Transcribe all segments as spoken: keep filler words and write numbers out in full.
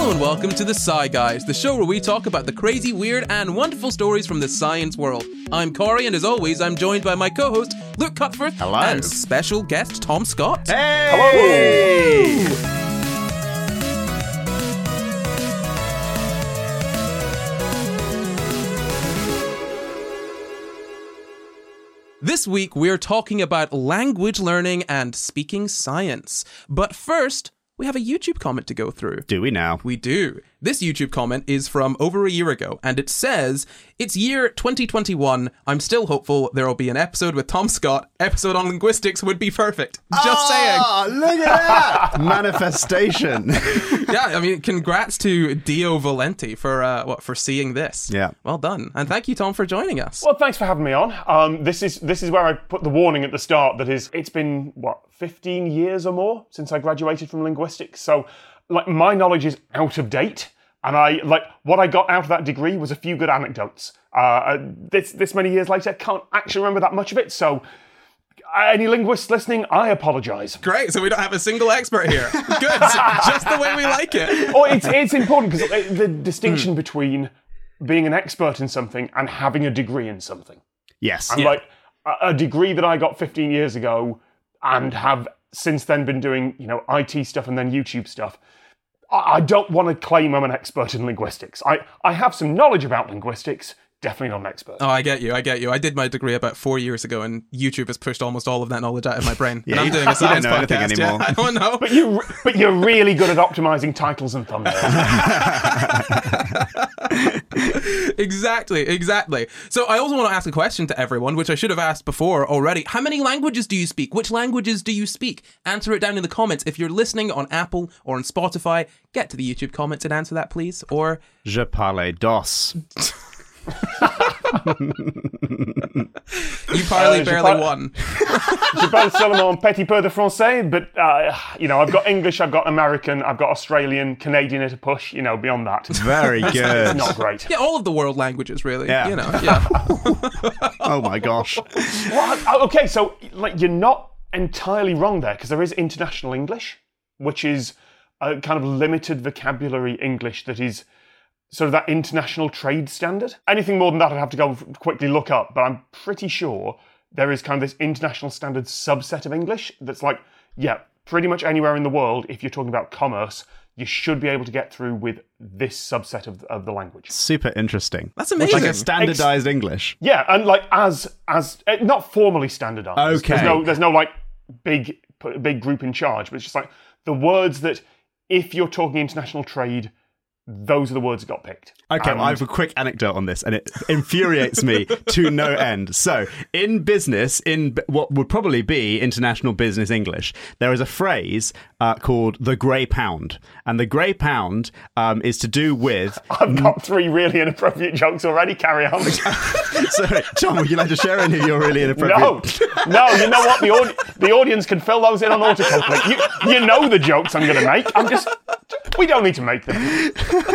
Hello and welcome to the Sci Guys, the show where we talk about the crazy, weird, and wonderful stories from the science world. I'm Corey, and as always, I'm joined by my co-host, Luke Cuthford. Hello. And special guest, Tom Scott. Hey! Hello! This week, we're talking about language learning and speaking science. But first, we have a YouTube comment to go through. Do we now? We do. This YouTube comment is from over a year ago, and it says, "It's year twenty twenty-one. I'm still hopeful there will be an episode with Tom Scott. Episode on linguistics would be perfect." Just oh, saying. Look at that! Manifestation. Yeah, I mean, congrats to Dio Valenti for uh, what for seeing this. Yeah. Well done. And thank you, Tom, for joining us. Well, thanks for having me on. Um, this is this is where I put the warning at the start that is, it's been, what, fifteen years or more since I graduated from linguistics. So, like, my knowledge is out of date. And I, like, what I got out of that degree was a few good anecdotes. Uh, this this many years later, can't actually remember that much of it. So, any linguists listening, I apologise. Great, so we don't have a single expert here. Good, just the way we like it. Oh, it's it's important because the distinction mm. between being an expert in something and having a degree in something. Yes. And yeah. like a, a degree that I got fifteen years ago and have since then been doing, you know, I T stuff and then YouTube stuff. I, I don't want to claim I'm an expert in linguistics. I, I have some knowledge about linguistics. Definitely not an expert. Oh, I get you, I get you. I did my degree about four years ago, and YouTube has pushed almost all of that knowledge out of my brain. Yeah, and I'm you, doing a science you don't know podcast. anything anymore. Yeah, I don't know. But, you, but you're really good at optimizing titles and thumbnails. Exactly, exactly. So I also want to ask a question to everyone, which I should have asked before already. How many languages do you speak? Which languages do you speak? Answer it down in the comments. If you're listening on Apple or on Spotify, get to the YouTube comments and answer that, please. Or... Je parle dos. You parley uh, barely par- won. Je parle seulement un petit peu de français, but, uh, you know, I've got English, I've got American, I've got Australian, Canadian at a push, you know, beyond that. Very good. It's not great. Yeah, all of the world languages, really. Yeah. You know, yeah. Oh my gosh. Well, okay, so, like, you're not entirely wrong there, because there is international English, which is a kind of limited vocabulary English that is sort of that international trade standard. Anything more than that I'd have to go quickly look up, but I'm pretty sure there is kind of this international standard subset of English that's like, yeah, pretty much anywhere in the world, if you're talking about commerce, you should be able to get through with this subset of, of the language. Super interesting. That's amazing. Like a standardized Ex- English. Yeah, and like as, as uh, not formally standardized. Okay. There's no, there's no like big, big group in charge, but it's just like the words that if you're talking international trade, those are the words that got picked. Okay, And well, I have a quick anecdote on this, and it infuriates me to no end. So, in business, in b- what would probably be international business English, there is a phrase uh, called the grey pound. And the grey pound um, is to do with... I've got three really inappropriate jokes already. Carry on. Sorry, Tom, would you like to share any of your really inappropriate... No, no, you know what? The, audi- the audience can fill those in on autocomplete. You, you know the jokes I'm going to make. I'm just... We don't need to make them.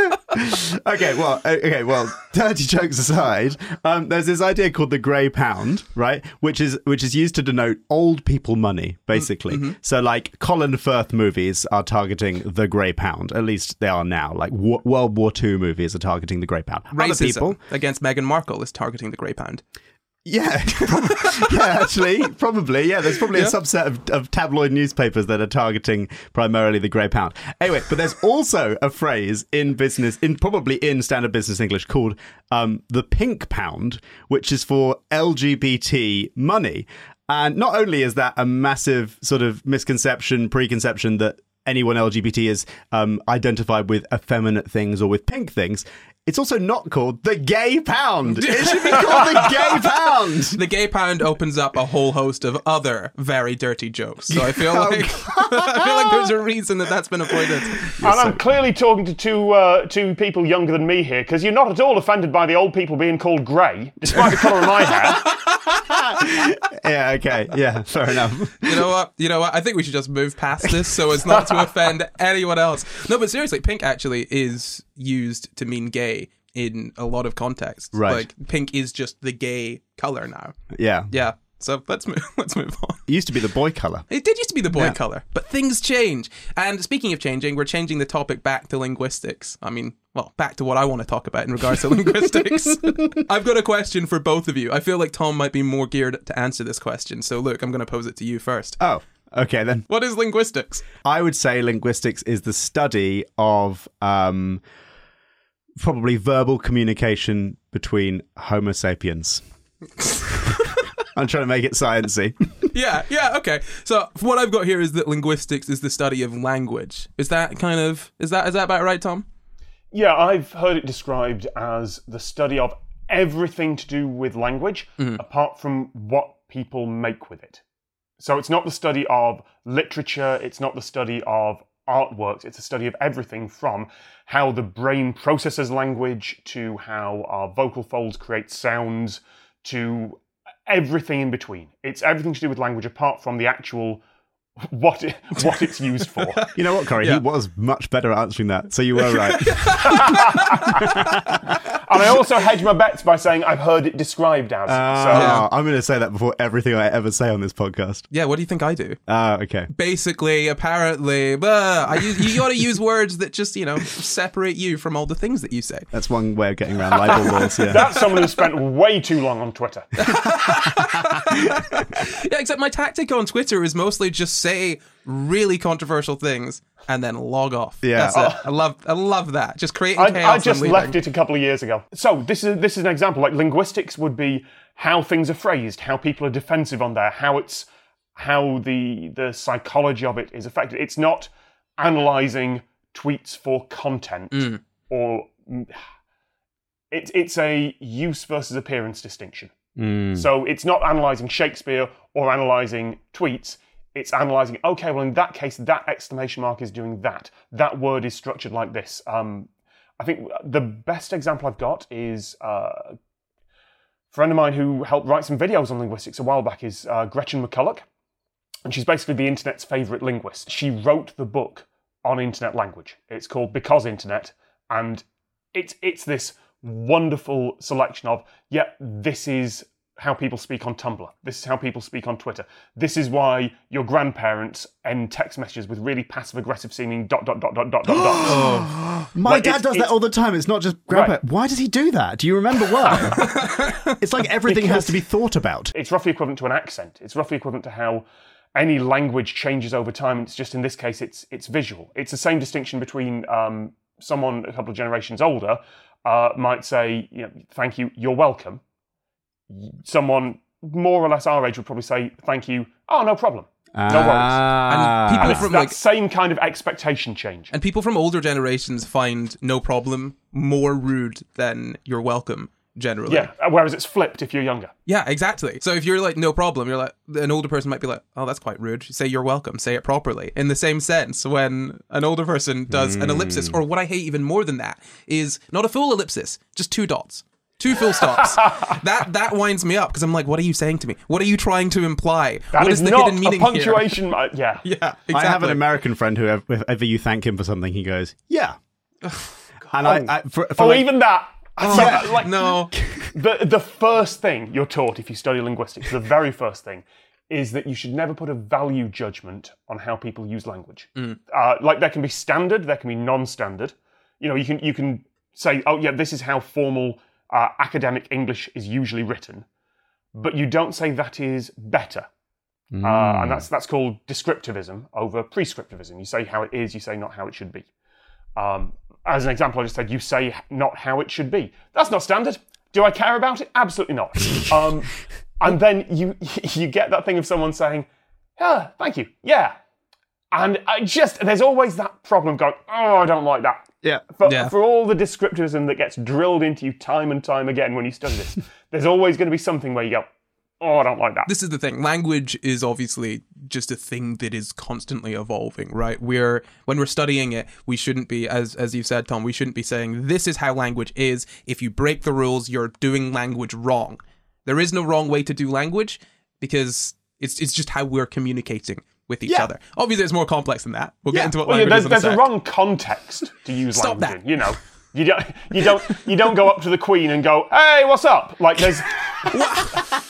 Okay, well, okay, well, dirty jokes aside, um, there's this idea called the grey pound, right? Which is which is used to denote old people money, basically. Mm-hmm. So, like, Colin Firth movies are targeting the grey pound. At least they are now. Like, w- World War Two movies are targeting the grey pound. Other Racism people against Meghan Markle is targeting the grey pound. Yeah, yeah, actually, probably. Yeah, there's probably Yeah. a subset of, of tabloid newspapers that are targeting primarily the grey pound. Anyway, but there's also a phrase in business, in probably in standard business English, called um, the pink pound, which is for L G B T money. And not only is that a massive sort of misconception, preconception that anyone L G B T is um, identified with effeminate things or with pink things, it's also not called the gay pound. It should be called the gay pound. The gay pound opens up a whole host of other very dirty jokes. So I feel like I feel like there's a reason that that's been avoided. And I'm clearly talking to two uh, two people younger than me here, because you're not at all offended by the old people being called grey, despite the colour of my hair. Yeah, okay. Yeah, fair enough. You know what? You know what? I think we should just move past this so as not to offend anyone else. No, but seriously, pink actually is used to mean gay in a lot of contexts. Right. Like, pink is just the gay colour now. Yeah. Yeah. So let's move, let's move on. It used to be the boy colour. It did used to be the boy Yeah. colour, but things change. And speaking of changing, we're changing the topic back to linguistics. I mean, well, back to what I want to talk about in regards to linguistics. I've got a question for both of you. I feel like Tom might be more geared to answer this question. So, Luke, I'm going to pose it to you first. Oh, okay then. What is linguistics? I would say linguistics is the study of um, probably verbal communication between Homo sapiens. I'm trying to make it sciencey. Yeah, yeah, okay. So what I've got here is that linguistics is the study of language. Is that kind of is that is that about right, Tom? Yeah, I've heard it described as the study of everything to do with language, Mm-hmm. apart from what people make with it. So it's not the study of literature, it's not the study of artworks, it's a study of everything from how the brain processes language to how our vocal folds create sounds to everything in between. It's everything to do with language apart from the actual what it, what it's used for. You know what, Corey? Yeah. He was much better at answering that, so you were right. And I also hedge my bets by saying I've heard it described as. so Oh, I'm going to say that before everything I ever say on this podcast. Yeah, what do you think I do? Ah, okay. Basically, apparently, uh, I use, you got to use words that just, you know, separate you from all the things that you say. That's one way of getting around libel laws, yeah. that's someone who spent way too long on Twitter. Yeah, except my tactic on Twitter is mostly just say really controversial things and then log off. Yeah. That's it. I love I love that. Just creating I, chaos. I and just leaving. left it a couple of years ago. So this is this is an example. Like linguistics would be how things are phrased, how people are defensive on there, how it's how the the psychology of it is affected. It's not analysing tweets for content Mm. or it's it's a use versus appearance distinction. Mm. So it's not analysing Shakespeare or analysing tweets. It's analysing, okay, well, in that case, that exclamation mark is doing that. That word is structured like this. Um, I think the best example I've got is uh, a friend of mine who helped write some videos on linguistics a while back is uh, Gretchen McCulloch. And she's basically the internet's favourite linguist. She wrote the book on internet language. It's called Because Internet. And it's, it's this wonderful selection of, yeah, this is how people speak on Tumblr. This is how people speak on Twitter. This is why your grandparents end text messages with really passive-aggressive seeming dot, dot, dot, dot, dot, dot, dots. My Like, dad it's- does that it's- all the time. It's not just grandpa. Right. Why does he do that? Do you remember why? It's like everything has to be thought about. It's roughly equivalent to an accent. It's roughly equivalent to how any language changes over time. It's just, in this case, it's it's visual. It's the same distinction between um, someone a couple of generations older uh, might say, you know, thank you, you're welcome. Someone more or less our age would probably say, thank you, oh, no problem. No worries. Ah. And people And it's from that like same kind of expectation change. and people from older generations find no problem more rude than you're welcome generally. Yeah, whereas it's flipped if you're younger. Yeah, exactly. So if you're like, no problem, you're like, an older person might be like, oh, that's quite rude. Say you're welcome. Say it properly. In the same sense, when an older person does an ellipsis, or what I hate even more than that is not a full ellipsis, just two dots. Two full stops. that that winds me up because I'm like, what are you saying to me? What are you trying to imply? That what is is the not hidden meaning a punctuation. uh, yeah. here? Yeah, exactly. I have an American friend who, if ever you thank him for something, he goes, yeah. And I, I for, for Oh, like, even that. So, Yeah, like, no. the the first thing you're taught if you study linguistics, the very first thing, is that you should never put a value judgment on how people use language. Uh, like there can be standard, there can be non-standard. You know, you can you can say, oh yeah, this is how formal uh, academic English is usually written, but you don't say that is better. Uh, and that's that's called descriptivism over prescriptivism. You say how it is, you say not how it should be. Um, as an example, I just said, you say not how it should be. That's not standard. Do I care about it? Absolutely not. Um, and then you you get that thing of someone saying, yeah, thank you, yeah. And I just, there's always that problem going, oh, I don't like that. yeah. For, Yeah. for all the descriptivism that gets drilled into you time and time again when you study this, there's always going to be something where you go, oh, I don't like that. This is the thing. Language is obviously just a thing that is constantly evolving, right? We're when we're studying it, we shouldn't be, as as you've said, Tom, we shouldn't be saying this is how language is. If you break the rules, you're doing language wrong. There is no wrong way to do language because it's it's just how we're communicating with each Yeah. other. Obviously, it's more complex than that. We'll Yeah. get into what Well, yeah, language there's is in a there's a sec. wrong context to use Stop language that. in, you know. You don't, you don't, you don't go up to the Queen and go, "Hey, what's up?" Like there's,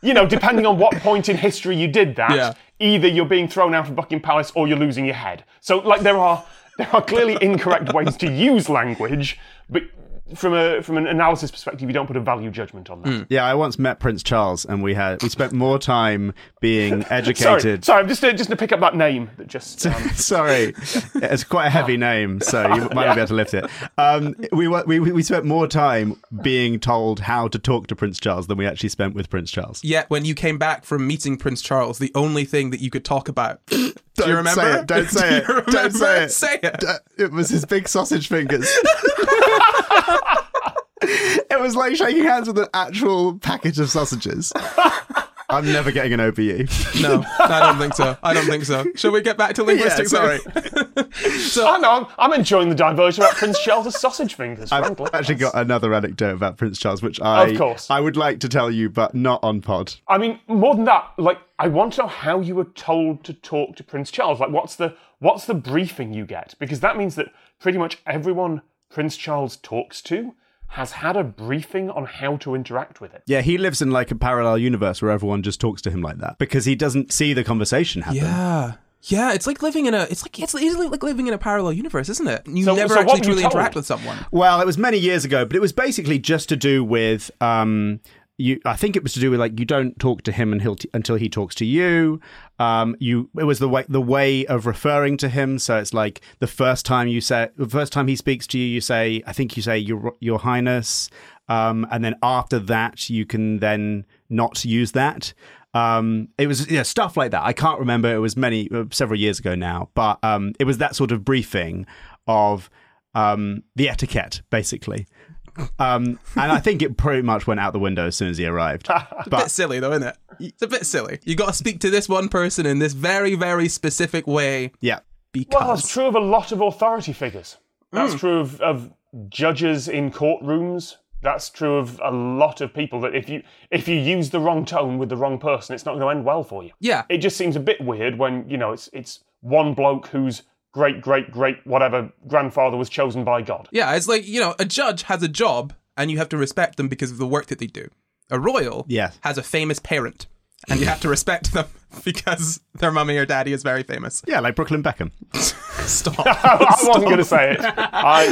you know, depending on what point in history you did that, Yeah. either you're being thrown out of Buckingham Palace or you're losing your head. So, like, there are there are clearly incorrect ways to use language, but from a from an analysis perspective, you don't put a value judgment on that. Mm. Yeah, I once met Prince Charles, and we had we spent more time being Sorry, educated. sorry, I'm just uh, just to pick up that name that just. Um, Sorry, it's quite a heavy name, so you might not be able to lift it. Um, we, wa- we we spent more time being told how to talk to Prince Charles than we actually spent with Prince Charles. Yet, when you came back from meeting Prince Charles, the only thing that you could talk about. Do Don't you remember? say it, don't say Do it, you remember? don't say it. Say it. D- It was his big sausage fingers. It was like shaking hands with an actual packet of sausages. I'm never getting an O B E. No, I don't think so. I don't think so. Shall we get back to linguistics? sorry. So, I know, I'm, I'm enjoying the diversion about Prince Charles' sausage fingers, I've frankly. actually got another anecdote about Prince Charles, which I Of course. I would like to tell you, but not on pod. I mean, more than that, like, I want to know how you were told to talk to Prince Charles. Like, what's the what's the briefing you get? Because that means that pretty much everyone Prince Charles talks to has had a briefing on how to interact with it. Yeah, he lives in like a parallel universe where everyone just talks to him like that because he doesn't see the conversation happen. yeah. Yeah, it's like living in a it's like it's easily like living in a parallel universe, isn't it? You So- never so what actually were you truly told? interact with someone. Well, it was many years ago, but it was basically just to do with um you I think it was to do with like you don't talk to him until until he talks to you. Um you it was the way the way of referring to him, so it's like the first time you say the first time he speaks to you, you say I think you say your your highness. Um, and then after that, you can then not use that. Um, it was yeah, stuff like that. I can't remember. It was many, uh, several years ago now. But um, it was that sort of briefing of um, the etiquette, basically. Um, and I think it pretty much went out the window as soon as he arrived. It's a bit silly, though, isn't it? It's a bit silly. You got to speak to this one person in this very, very specific way. Yeah. Because Well, that's true of a lot of authority figures. That's true of, of judges in courtrooms. That's true of a lot of people, that if you if you use the wrong tone with the wrong person, it's not going to end well for you. Yeah. It just seems a bit weird when, you know, it's it's one bloke whose great, great, great, whatever grandfather was chosen by God. Yeah, it's like, you know, a judge has a job and you have to respect them because of the work that they do. A royal Yeah. has a famous parent and you have to respect them because their mummy or daddy is very famous. Yeah, like Brooklyn Beckham. Stop. I wasn't going to say it. I,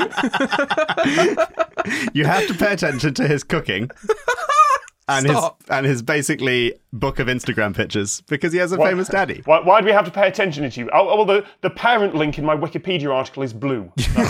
You have to pay attention to his cooking. And Stop. his and his basically book of Instagram pictures because he has a What? famous daddy. why, why do we have to pay attention to you? Oh, oh, well, the, the parent link in my Wikipedia article is blue.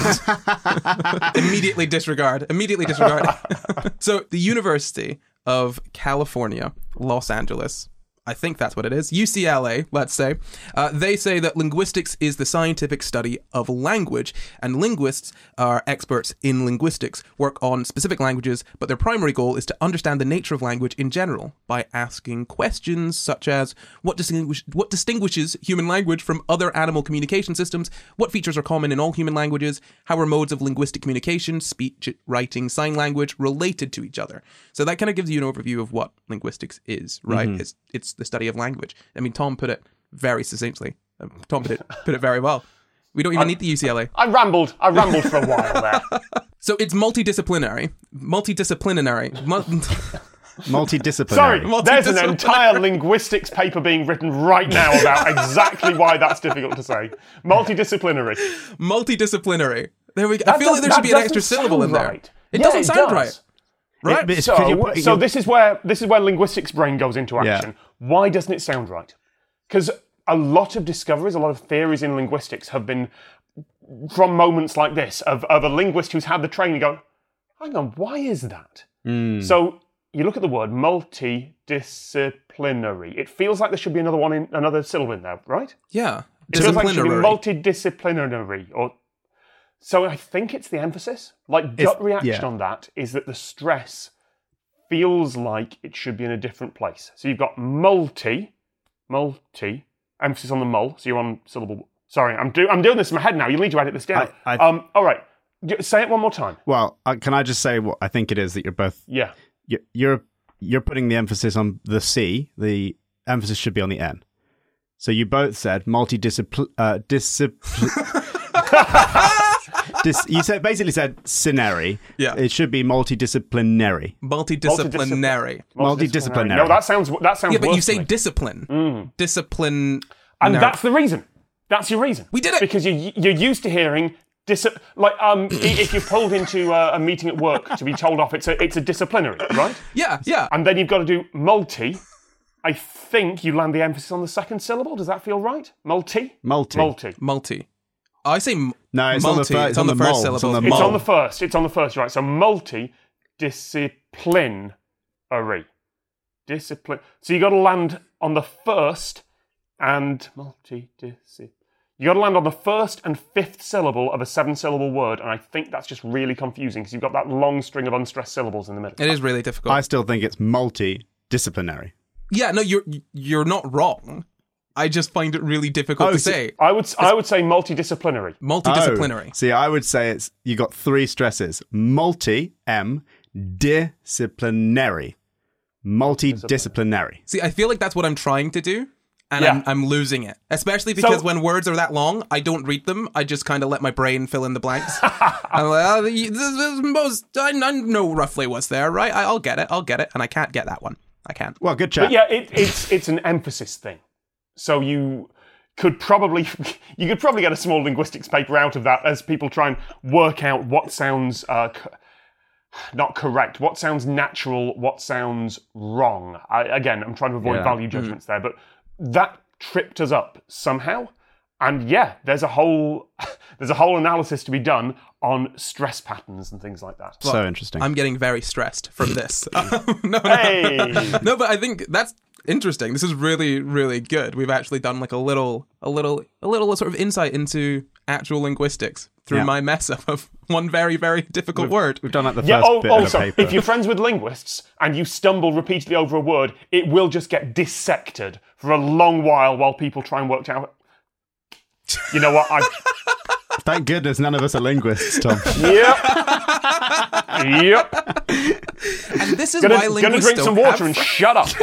Immediately disregard. Immediately disregard. So the University of California, Los Angeles, I think that's what it is, U C L A, let's say, uh, they say that linguistics is the scientific study of language, and linguists are experts in linguistics, work on specific languages, but their primary goal is to understand the nature of language in general by asking questions such as what, distinguish- what distinguishes human language from other animal communication systems, what features are common in all human languages, how are modes of linguistic communication, speech, writing, sign language, related to each other. So that kind of gives you an overview of what linguistics is, right? Mm-hmm. It's it's the study of language. I mean, Tom put it very succinctly. Um, Tom put it put it very well. We don't even need the U C L A. I rambled. I rambled for a while there. So it's multidisciplinary. Multidisciplinary. Mul- Multidisciplinary. Sorry, there's an Multidisciplinary. entire linguistics paper being written right now about exactly why that's difficult to say. Multidisciplinary. multidisciplinary. There we go. That I feel like does- there should that be an extra doesn't syllable in sound there. right. It Yeah, doesn't it sound does. right. Right? It- it's So, 'cause you're- so you're- this is where this is where linguistics brain goes into Yeah. action. Why doesn't it sound right? Because a lot of discoveries, a lot of theories in linguistics have been from moments like this of, of a linguist who's had the training going, hang on, why is that? So you look at the word multidisciplinary. It feels like there should be another one in another syllable in there, right? Yeah. It feels like it should be Disciplinary. multidisciplinary, or so I think it's the emphasis. Like gut reaction yeah. on that is that the stress feels like it should be in a different place. So you've got multi, multi, emphasis on the mul. So you're on syllable. Sorry, I'm do I'm doing this in my head now. You'll need to edit this down. I- I- um, all right, J- say it one more time. Well, uh, can I just say what I think it is that you're both Yeah. you're you're, you're putting the emphasis on the C. The emphasis should be on the N. So you both said multidiscipl uh, discipl- dis- you said basically said scenary. Yeah. It should be multidisciplinary. Multidisciplinary. Multidisciplinary. No, that sounds that sounds. Yeah, but worse you to say me. discipline. Discipline. and that's the reason. That's your reason. We did it! Because you you're used to hearing. Dis- like um, i- if you're pulled into a, a meeting at work to be told off, it's a it's a disciplinary, right? Yeah, yeah. And then you've got to do multi. I think you land the emphasis on the second syllable. Does that feel right? Multi. Multi. Multi. Multi. I say m- No, it's on the multi. fir- it's, it's on, on the the first mul- it's syllable. on the It's mul. on the first. It's on the first, right? So multi-disciplinary. Discipline. So you got to land on the first and multi-discipline. You got to land on the first and fifth syllable of a seven-syllable word, and I think that's just really confusing because you've got that long string of unstressed syllables in the middle. It is really difficult. I still think it's multidisciplinary. Yeah, no, you're you're not wrong. I just find it really difficult Oh, to so- say. I would I would say multidisciplinary. Multidisciplinary. Oh, see, I would say it's you got three stresses: multi, M, disciplinary, multidisciplinary. See, I feel like that's what I'm trying to do, and Yeah. I'm, I'm losing it. Especially because So- when words are that long, I don't read them. I just kind of let my brain fill in the blanks. I'm like, oh, the- this is most, I, I know roughly what's there, right? I, I'll get it, I'll get it, and I can't get that one. I can't. Well, good chat. But yeah, it, it's it's an emphasis thing. So you could probably you could probably get a small linguistics paper out of that as people try and work out what sounds uh, co- not correct, what sounds natural, what sounds wrong. I, again, I'm trying to avoid Yeah. value judgments there, but that tripped us up somehow. And yeah, there's a whole there's a whole analysis to be done on stress patterns and things like that. So interesting. I'm getting very stressed from this. no, no. Hey, No, but I think that's interesting. This is really, really good. We've actually done like a little, a little, a little sort of insight into actual linguistics through Yeah. my mess up of one very, very difficult word. We've done like the first yeah. Oh, bit of also, the paper. if you're friends with linguists and you stumble repeatedly over a word, it will just get dissected for a long while while people try and work out. You know what? I. Thank goodness none of us are linguists, Tom. Yep. Yep. And this is Gonna, why gonna linguists drink don't some water have and shut up.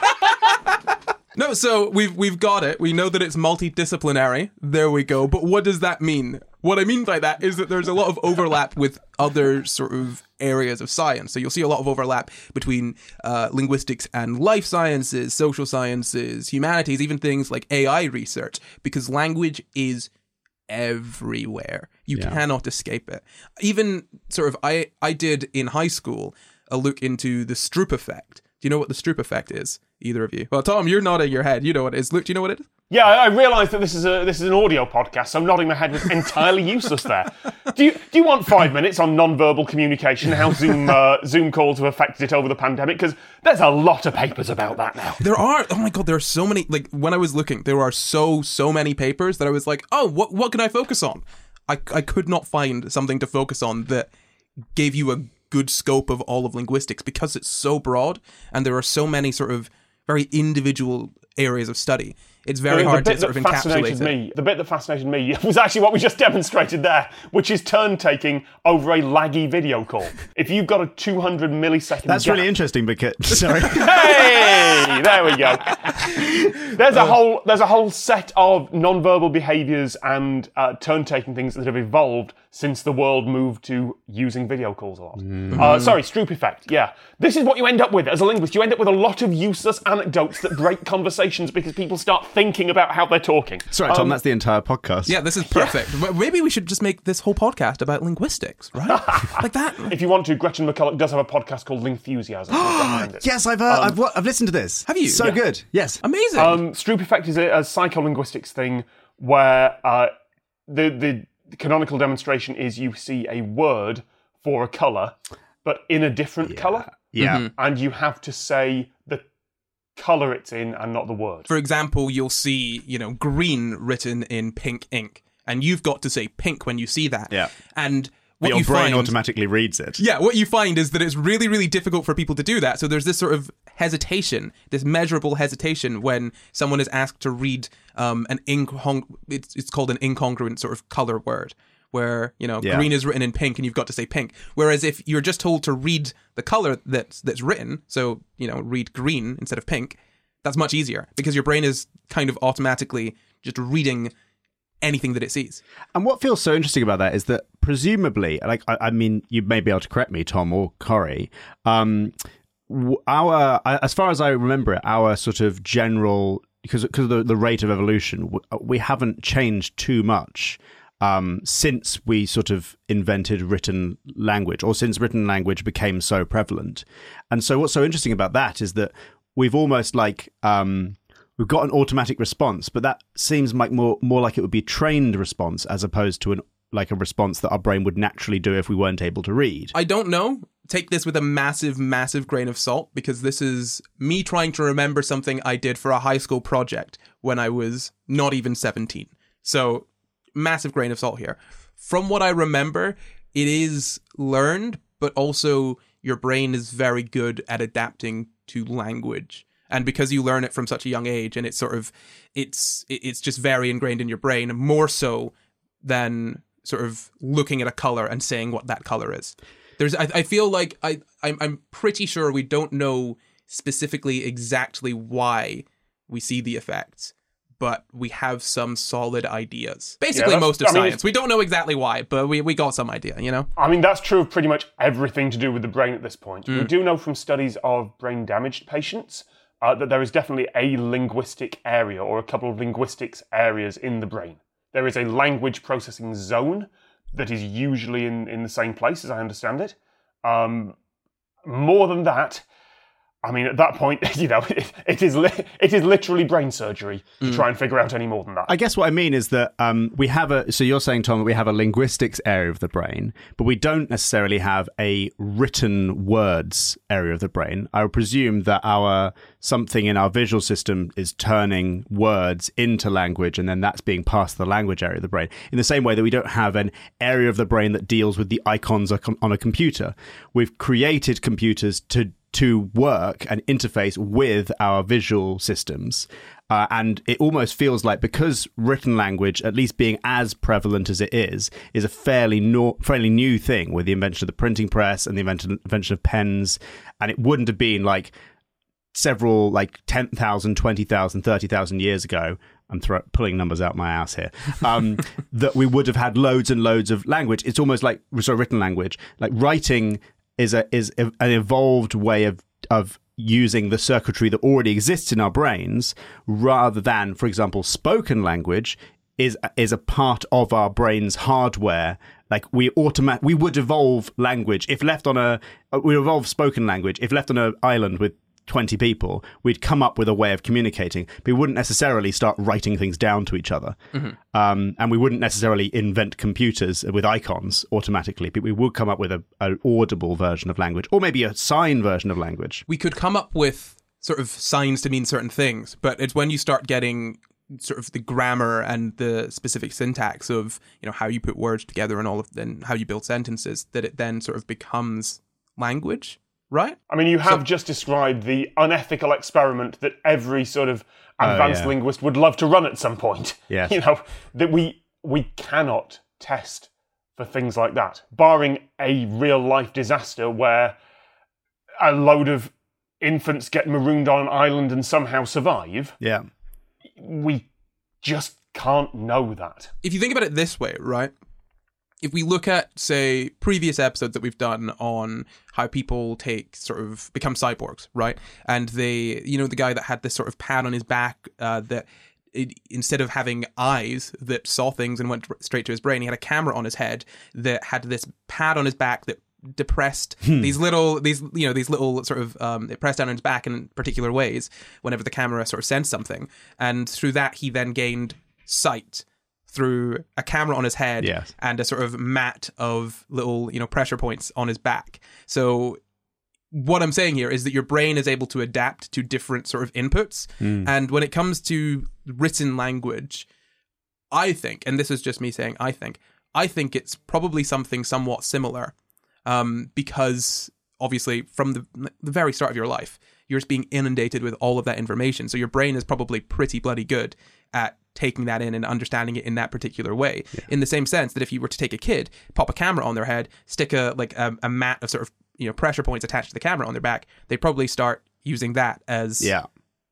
No, so we've we've got it. We know that it's multidisciplinary. There we go. But what does that mean? What I mean by that is that there's a lot of overlap with other sort of areas of science. So you'll see a lot of overlap between uh, linguistics and life sciences, social sciences, humanities, even things like A I research, because language is everywhere. You Yeah. cannot escape it. Even sort of, I I did in high school a look into the Stroop effect. Do you know what the Stroop effect is? Either of you? Well, Tom, you're nodding your head. You know what it is. Luke, do you know what it is? Yeah, I, I realise that this is a this is an audio podcast, so nodding my head was entirely useless there. Do you do you want five minutes on non-verbal communication? How Zoom uh, Zoom calls have affected it over the pandemic? Because there's a lot of papers about that now. There are, oh my god, there are so many, like, when I was looking, there are so, so many papers that I was like, oh, what what can I focus on? I, I could not find something to focus on that gave you a good scope of all of linguistics because it's so broad and there are so many sort of very individual areas of study. It's very the, hard the to bit sort of that encapsulate fascinated it. me, the bit that fascinated me was actually what we just demonstrated there, which is turn taking over a laggy video call. If you've got a two hundred millisecond That's gap, really interesting because sorry. Hey, there we go. There's a whole there's a whole set of non-verbal behaviours and uh, turn-taking things that have evolved since the world moved to using video calls a lot. Uh, sorry, Stroop effect. Yeah, this is what you end up with as a linguist. You end up with a lot of useless anecdotes that break conversations because people start thinking about how they're talking. Sorry, Tom, Um, that's the entire podcast. Yeah, this is perfect. But maybe we should just make this whole podcast about linguistics, right? Like that. If you want to, Gretchen McCulloch does have a podcast called Lingthusiasm. I'd recommend it. Yes, I've heard, I've wa- I've listened to this. Have you? So Yeah. good. Yes. Amazing. Um, Stroop effect is a, a psycholinguistics thing where uh, the the canonical demonstration is you see a word for a colour, but in a different colour, Yeah. and you have to say the colour it's in and not the word. For example, you'll see, you know, green written in pink ink, and you've got to say pink when you see that. Yeah. And But what your you brain find, automatically reads it. yeah, what you find is that it's really, really difficult for people to do that. So there's this sort of hesitation, this measurable hesitation when someone is asked to read um, an incong. It's it's called an incongruent sort of color word, where you know Yeah. green is written in pink and you've got to say pink. Whereas if you're just told to read the color that's that's written, so you know read green instead of pink, that's much easier because your brain is kind of automatically just reading anything that it sees. And what feels so interesting about that is that presumably, like, I, I mean, you may be able to correct me, Tom or Corey, um, our, as far as I remember it, our sort of general, because because of the, the rate of evolution, we haven't changed too much um, since we sort of invented written language, or since written language became so prevalent. And so what's so interesting about that is that we've almost like, um, we've got an automatic response, but that seems like more more like it would be a trained response as opposed to an like a response that our brain would naturally do if we weren't able to read. I don't know. Take this with a massive, massive grain of salt, because this is me trying to remember something I did for a high school project when I was not even seventeen. So, massive grain of salt here. From what I remember, it is learned, but also your brain is very good at adapting to language. And because you learn it from such a young age, and it's sort of, it's it's just very ingrained in your brain, more so than sort of looking at a color and saying what that color is. There's, I, I feel like I, I'm, I'm pretty sure we don't know specifically exactly why we see the effects, but we have some solid ideas. Basically, Yeah, most of I mean, science. We don't know exactly why, but we, we got some idea, you know? I mean, that's true of pretty much everything to do with the brain at this point. Mm. We do know from studies of brain-damaged patients uh, that there is definitely a linguistic area, or a couple of linguistics areas in the brain. There is a language processing zone that is usually in, in the same place, as I understand it. Um, more than that, I mean, at that point, you know, it, it is li- it is literally brain surgery to Mm. try and figure out any more than that. I guess what I mean is that um, we have a, so you're saying, Tom, that we have a linguistics area of the brain, but we don't necessarily have a written words area of the brain. I would presume that our, something in our visual system is turning words into language, and then that's being passed to the language area of the brain. In the same way that we don't have an area of the brain that deals with the icons on a computer. We've created computers to to work and interface with our visual systems. Uh, and it almost feels like, because written language, at least being as prevalent as it is, is a fairly no- fairly new thing with the invention of the printing press and the invention, invention of pens. And it wouldn't have been like several, like ten thousand, twenty thousand, thirty thousand years ago. I'm throw- pulling numbers out my ass here. Um, that we would have had loads and loads of language. It's almost like, sorry, written language, like writing is a is an evolved way of of using the circuitry that already exists in our brains, rather than, for example, spoken language is is a part of our brain's hardware. Like we automat we would evolve language if left on a we evolve spoken language if left on an island with twenty people. We'd come up with a way of communicating, but we wouldn't necessarily start writing things down to each other. Mm-hmm. Um, and we wouldn't necessarily invent computers with icons automatically, but we would come up with a, an audible version of language, or maybe a sign version of language. We could come up with sort of signs to mean certain things, but it's when you start getting sort of the grammar and the specific syntax of, you know, how you put words together and all of and how you build sentences, that it then sort of becomes language. Right? I mean, you have So- just described the unethical experiment that every sort of advanced yeah. linguist would love to run at some point. Yes. You know, that we we cannot test for things like that, barring a real-life disaster where a load of infants get marooned on an island and somehow survive. Yeah. We just can't know that. If you think about it this way, right? If we look at, say, previous episodes that we've done on how people take sort of become cyborgs, right? And they, you know, the guy that had this sort of pad on his back uh, that it, instead of having eyes that saw things and went straight to his brain, he had a camera on his head that had this pad on his back that depressed Hmm. these little, these, you know, these little sort of, um, it pressed down on his back in particular ways whenever the camera sort of sensed something. And through that, he then gained sight through a camera on his head Yes. and a sort of mat of little, you know, pressure points on his back. So what I'm saying here is that your brain is able to adapt to different sort of inputs. Mm. And when it comes to written language, I think, and this is just me saying I think, I think it's probably something somewhat similar, um, because obviously from the, the very start of your life, you're just being inundated with all of that information. So your brain is probably pretty bloody good at taking that in and understanding it in that particular way. Yeah. In the same sense that if you were to take a kid, pop a camera on their head, stick a like a, a mat of sort of, you know, pressure points attached to the camera on their back, they'd probably start using that as Yeah.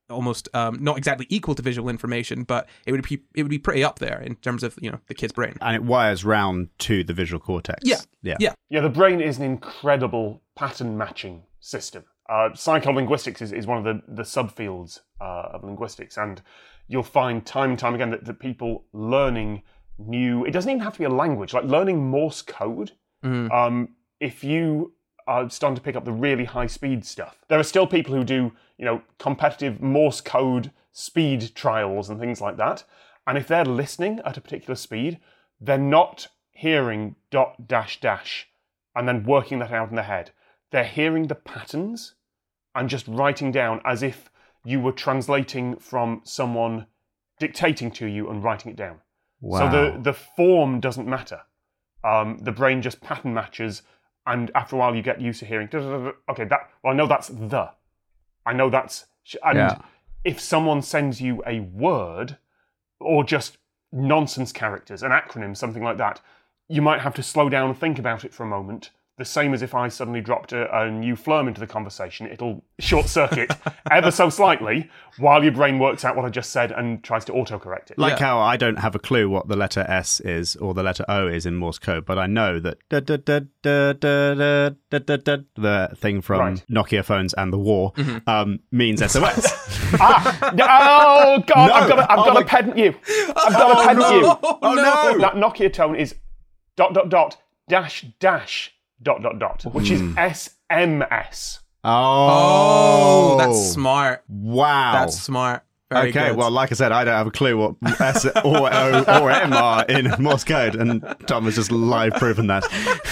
almost um, not exactly equal to visual information, but it would be it would be pretty up there in terms of, you know, the kid's brain. And it wires round to the visual cortex. Yeah. Yeah. Yeah. Yeah, the brain is an incredible pattern matching system. Uh, psycholinguistics is, is one of the, the subfields uh, of linguistics, and you'll find time and time again that, that people learning new, it doesn't even have to be a language, like learning Morse code, Mm. um, if you are starting to pick up the really high speed stuff, there are still people who do, you know, competitive Morse code speed trials and things like that, and if they're listening at a particular speed, they're not hearing dot dash dash and then working that out in their head. They're hearing the patterns and just writing down as if you were translating from someone dictating to you and writing it down. Wow. So the, the form doesn't matter. Um, the brain just pattern matches, and after a while you get used to hearing, okay, that, well, I know that's the. I know that's... And Yeah. if someone sends you a word, or just nonsense characters, an acronym, something like that, you might have to slow down and think about it for a moment. The same as if I suddenly dropped a, a new flirm into the conversation, it'll short circuit ever so slightly while your brain works out what I just said and tries to autocorrect it. Like Yeah. how I don't have a clue what the letter S is or the letter O is in Morse code, but I know that da, da, da, da, da, da, da, da, da, the thing from Right. Nokia phones and the war um, means S O S. ah, no, oh God, No. I've got to, I've Oh got my- to pedant you. I've got to pedant you. Oh, no. That Nokia tone is dot dot dot dash dash dot dot dot, which is S M S. Oh, Oh, that's smart. Wow. That's smart. Very okay, good. well, like I said, I don't have a clue what S or O or M are in Morse code, and Tom has just live proven that.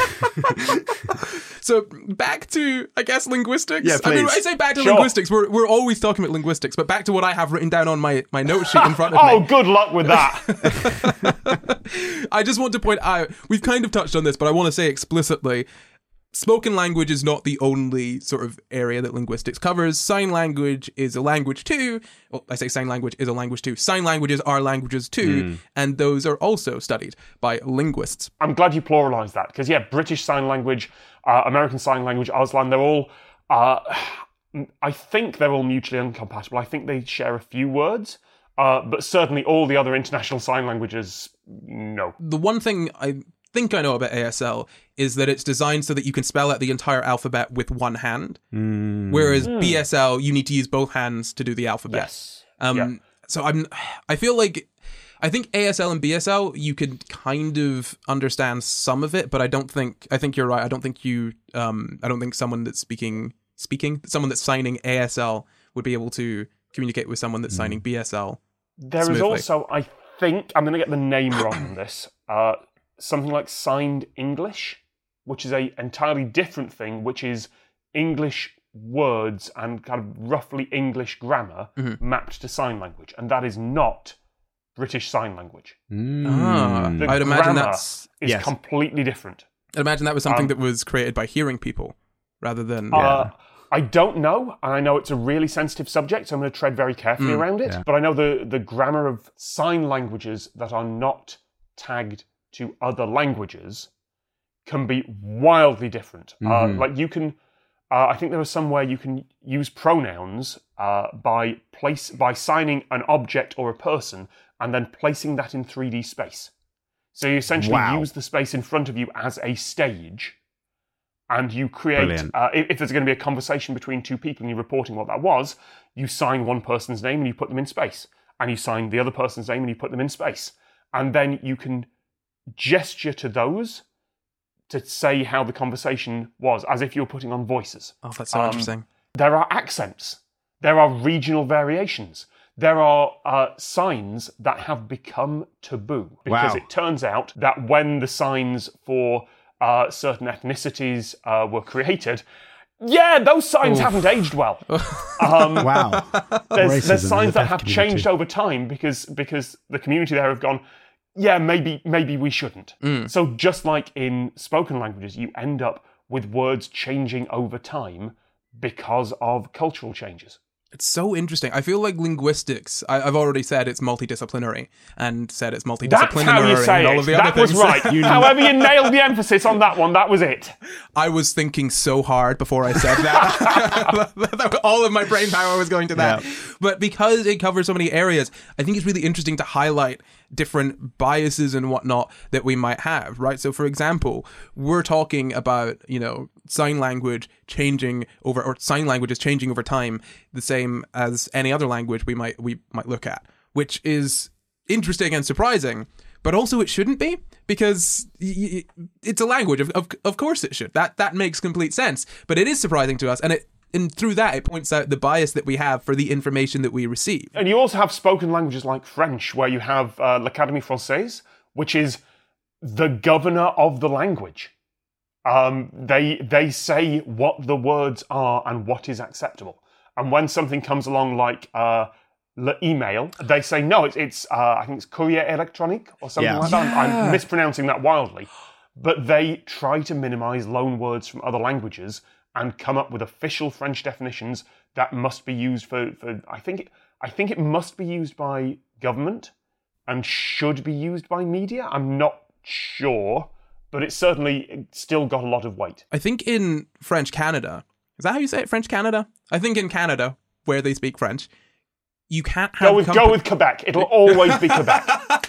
So back to, I guess, linguistics. Yeah, I mean, please. I say back to Sure. linguistics. We're we're always talking about linguistics, but back to what I have written down on my, my note sheet in front of Oh, me. good luck with that. I just want to point out, we've kind of touched on this, but I want to say explicitly, spoken language is not the only sort of area that linguistics covers. Sign language is a language too. Well, I say sign language is a language too. Sign languages are languages too, and those are also studied by linguists. I'm glad you pluralised that, because, yeah, British Sign Language, uh, American Sign Language, Auslan, they're all... Uh, I think they're all mutually incompatible. I think they share a few words, uh, but certainly all the other international sign languages, no. The one thing I think I know about A S L is that it's designed so that you can spell out the entire alphabet with one hand, whereas B S L, you need to use both hands to do the alphabet. Yes. Um, Yeah. So I'm, I feel like, I think A S L and B S L, you could kind of understand some of it, but I don't think, I think you're right. I don't think you, um, I don't think someone that's speaking, speaking, someone that's signing A S L would be able to communicate with someone that's signing B S L. There is smoothly. also, I think, I'm going to get the name wrong on this, uh, something like Signed English, which is a entirely different thing, which is English words and kind of roughly English grammar mapped to sign language, and that is not British Sign Language. Ah, The I'd imagine grammar that's, is Yes. completely different. I'd imagine that was something Um, that was created by hearing people rather than. Uh, I don't know, and I know it's a really sensitive subject, so I'm going to tread very carefully around it. yeah. But I know the, the grammar of sign languages that are not tagged to other languages can be wildly different. Uh, like you can, uh, I think there is somewhere you can use pronouns uh, by place by signing an object or a person and then placing that in three D space. So you essentially Wow. use the space in front of you as a stage. And you create, Brilliant. uh, if if there's going to be a conversation between two people and you're reporting what that was, you sign one person's name and you put them in space. And you sign the other person's name and you put them in space. And then you can gesture to those to say how the conversation was, as if you're putting on voices. Oh, that's so um, interesting. There are accents. There are regional variations. There are uh, signs that have become taboo. Because Wow. it turns out that when the signs for uh, certain ethnicities uh, were created, yeah, those signs haven't aged well. Um, Wow. there's, Racism there's in signs the that deaf have community. changed over time because because the community there have gone, yeah, maybe maybe we shouldn't. So just like in spoken languages, you end up with words changing over time because of cultural changes. It's so interesting. I feel like linguistics, I, I've already said it's multidisciplinary and said it's multidisciplinary That's how you say and all it. of the That other was things. right. You, however you nailed the emphasis on that one, that was it. I was thinking so hard before I said that. All of my brain power was going to that. Yeah. But because it covers so many areas, I think it's really interesting to highlight different biases and whatnot that we might have, right? So, for example, we're talking about, you know, sign language changing over, or sign language is changing over time, the same as any other language we might we might look at, which is interesting and surprising. But also it shouldn't be, because y- y- it's a language. Of, of of course it should. That that makes complete sense. But it is surprising to us, and it and through that it points out the bias that we have for the information that we receive. And you also have spoken languages like French, where you have uh, l'Académie Française, which is the governor of the language. Um, they they say what the words are and what is acceptable. And when something comes along like uh, l'email, they say no, it's, it's uh, I think it's courrier électronique or something Yeah. like that. I'm, Yeah. I'm mispronouncing that wildly. But they try to minimize loan words from other languages and come up with official French definitions that must be used for, for I think I think it must be used by government and should be used by media. I'm not sure, but it's certainly still got a lot of weight. I think in French Canada, is that how you say it? French Canada? I think in Canada, where they speak French, you can't have Go with, compa- go with Quebec. It'll always be Quebec.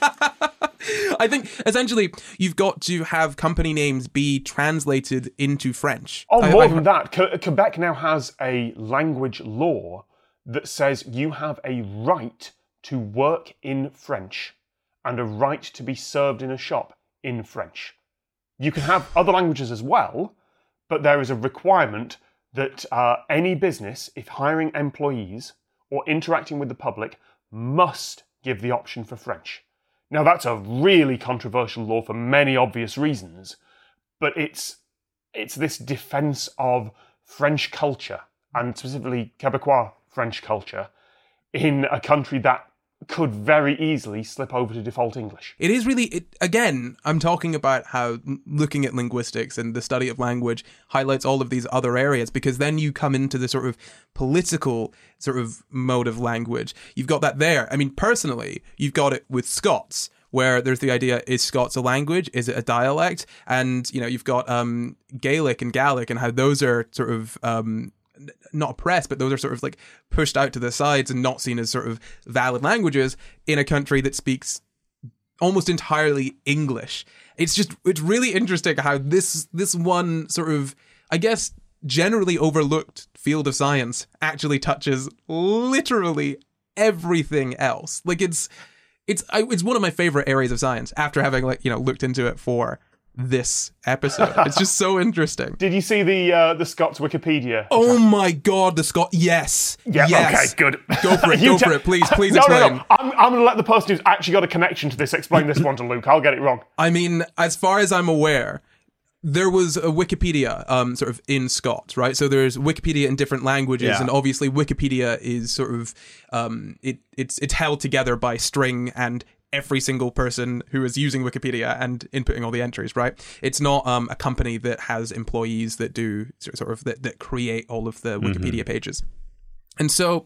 I think essentially you've got to have company names be translated into French. Oh, I- more I've- than that, Que- Quebec now has a language law that says you have a right to work in French and a right to be served in a shop in French. You can have other languages as well, but there is a requirement that uh, any business, if hiring employees or interacting with the public, must give the option for French. Now, that's a really controversial law for many obvious reasons, but it's it's this defense of French culture, and specifically Quebecois French culture, in a country that could very easily slip over to default English. It is really, it, again, I'm talking about how looking at linguistics and the study of language highlights all of these other areas, because then you come into the sort of political sort of mode of language. You've got that there. I mean, personally, you've got it with Scots, where there's the idea, is Scots a language? Is it a dialect? And, you know, you've got um, Gaelic and Gaelic and how those are sort of... Um, not oppressed, but those are sort of like pushed out to the sides and not seen as sort of valid languages in a country that speaks almost entirely English. It's just, it's really interesting how this this one sort of, I guess, generally overlooked field of science actually touches literally everything else. Like it's it's I, it's one of my favorite areas of science after having, like, you know, looked into it for this episode. It's just so interesting. Did you see the uh, the Scots Wikipedia? Oh my god, the Scot. Yes. Yeah, yes. okay, good. Go for it, You go te- for it. Please, please no, explain. No, no, I'm, I'm going to let the person who's actually got a connection to this explain this one to Luke. I'll get it wrong. I mean, as far as I'm aware, there was a Wikipedia um, sort of in Scots, right? So there's Wikipedia in different languages, Yeah. and obviously Wikipedia is sort of, um, it it's it's held together by string and every single person who is using Wikipedia and inputting all the entries, right? It's not um, a company that has employees that do sort of that, that create all of the Wikipedia pages. And so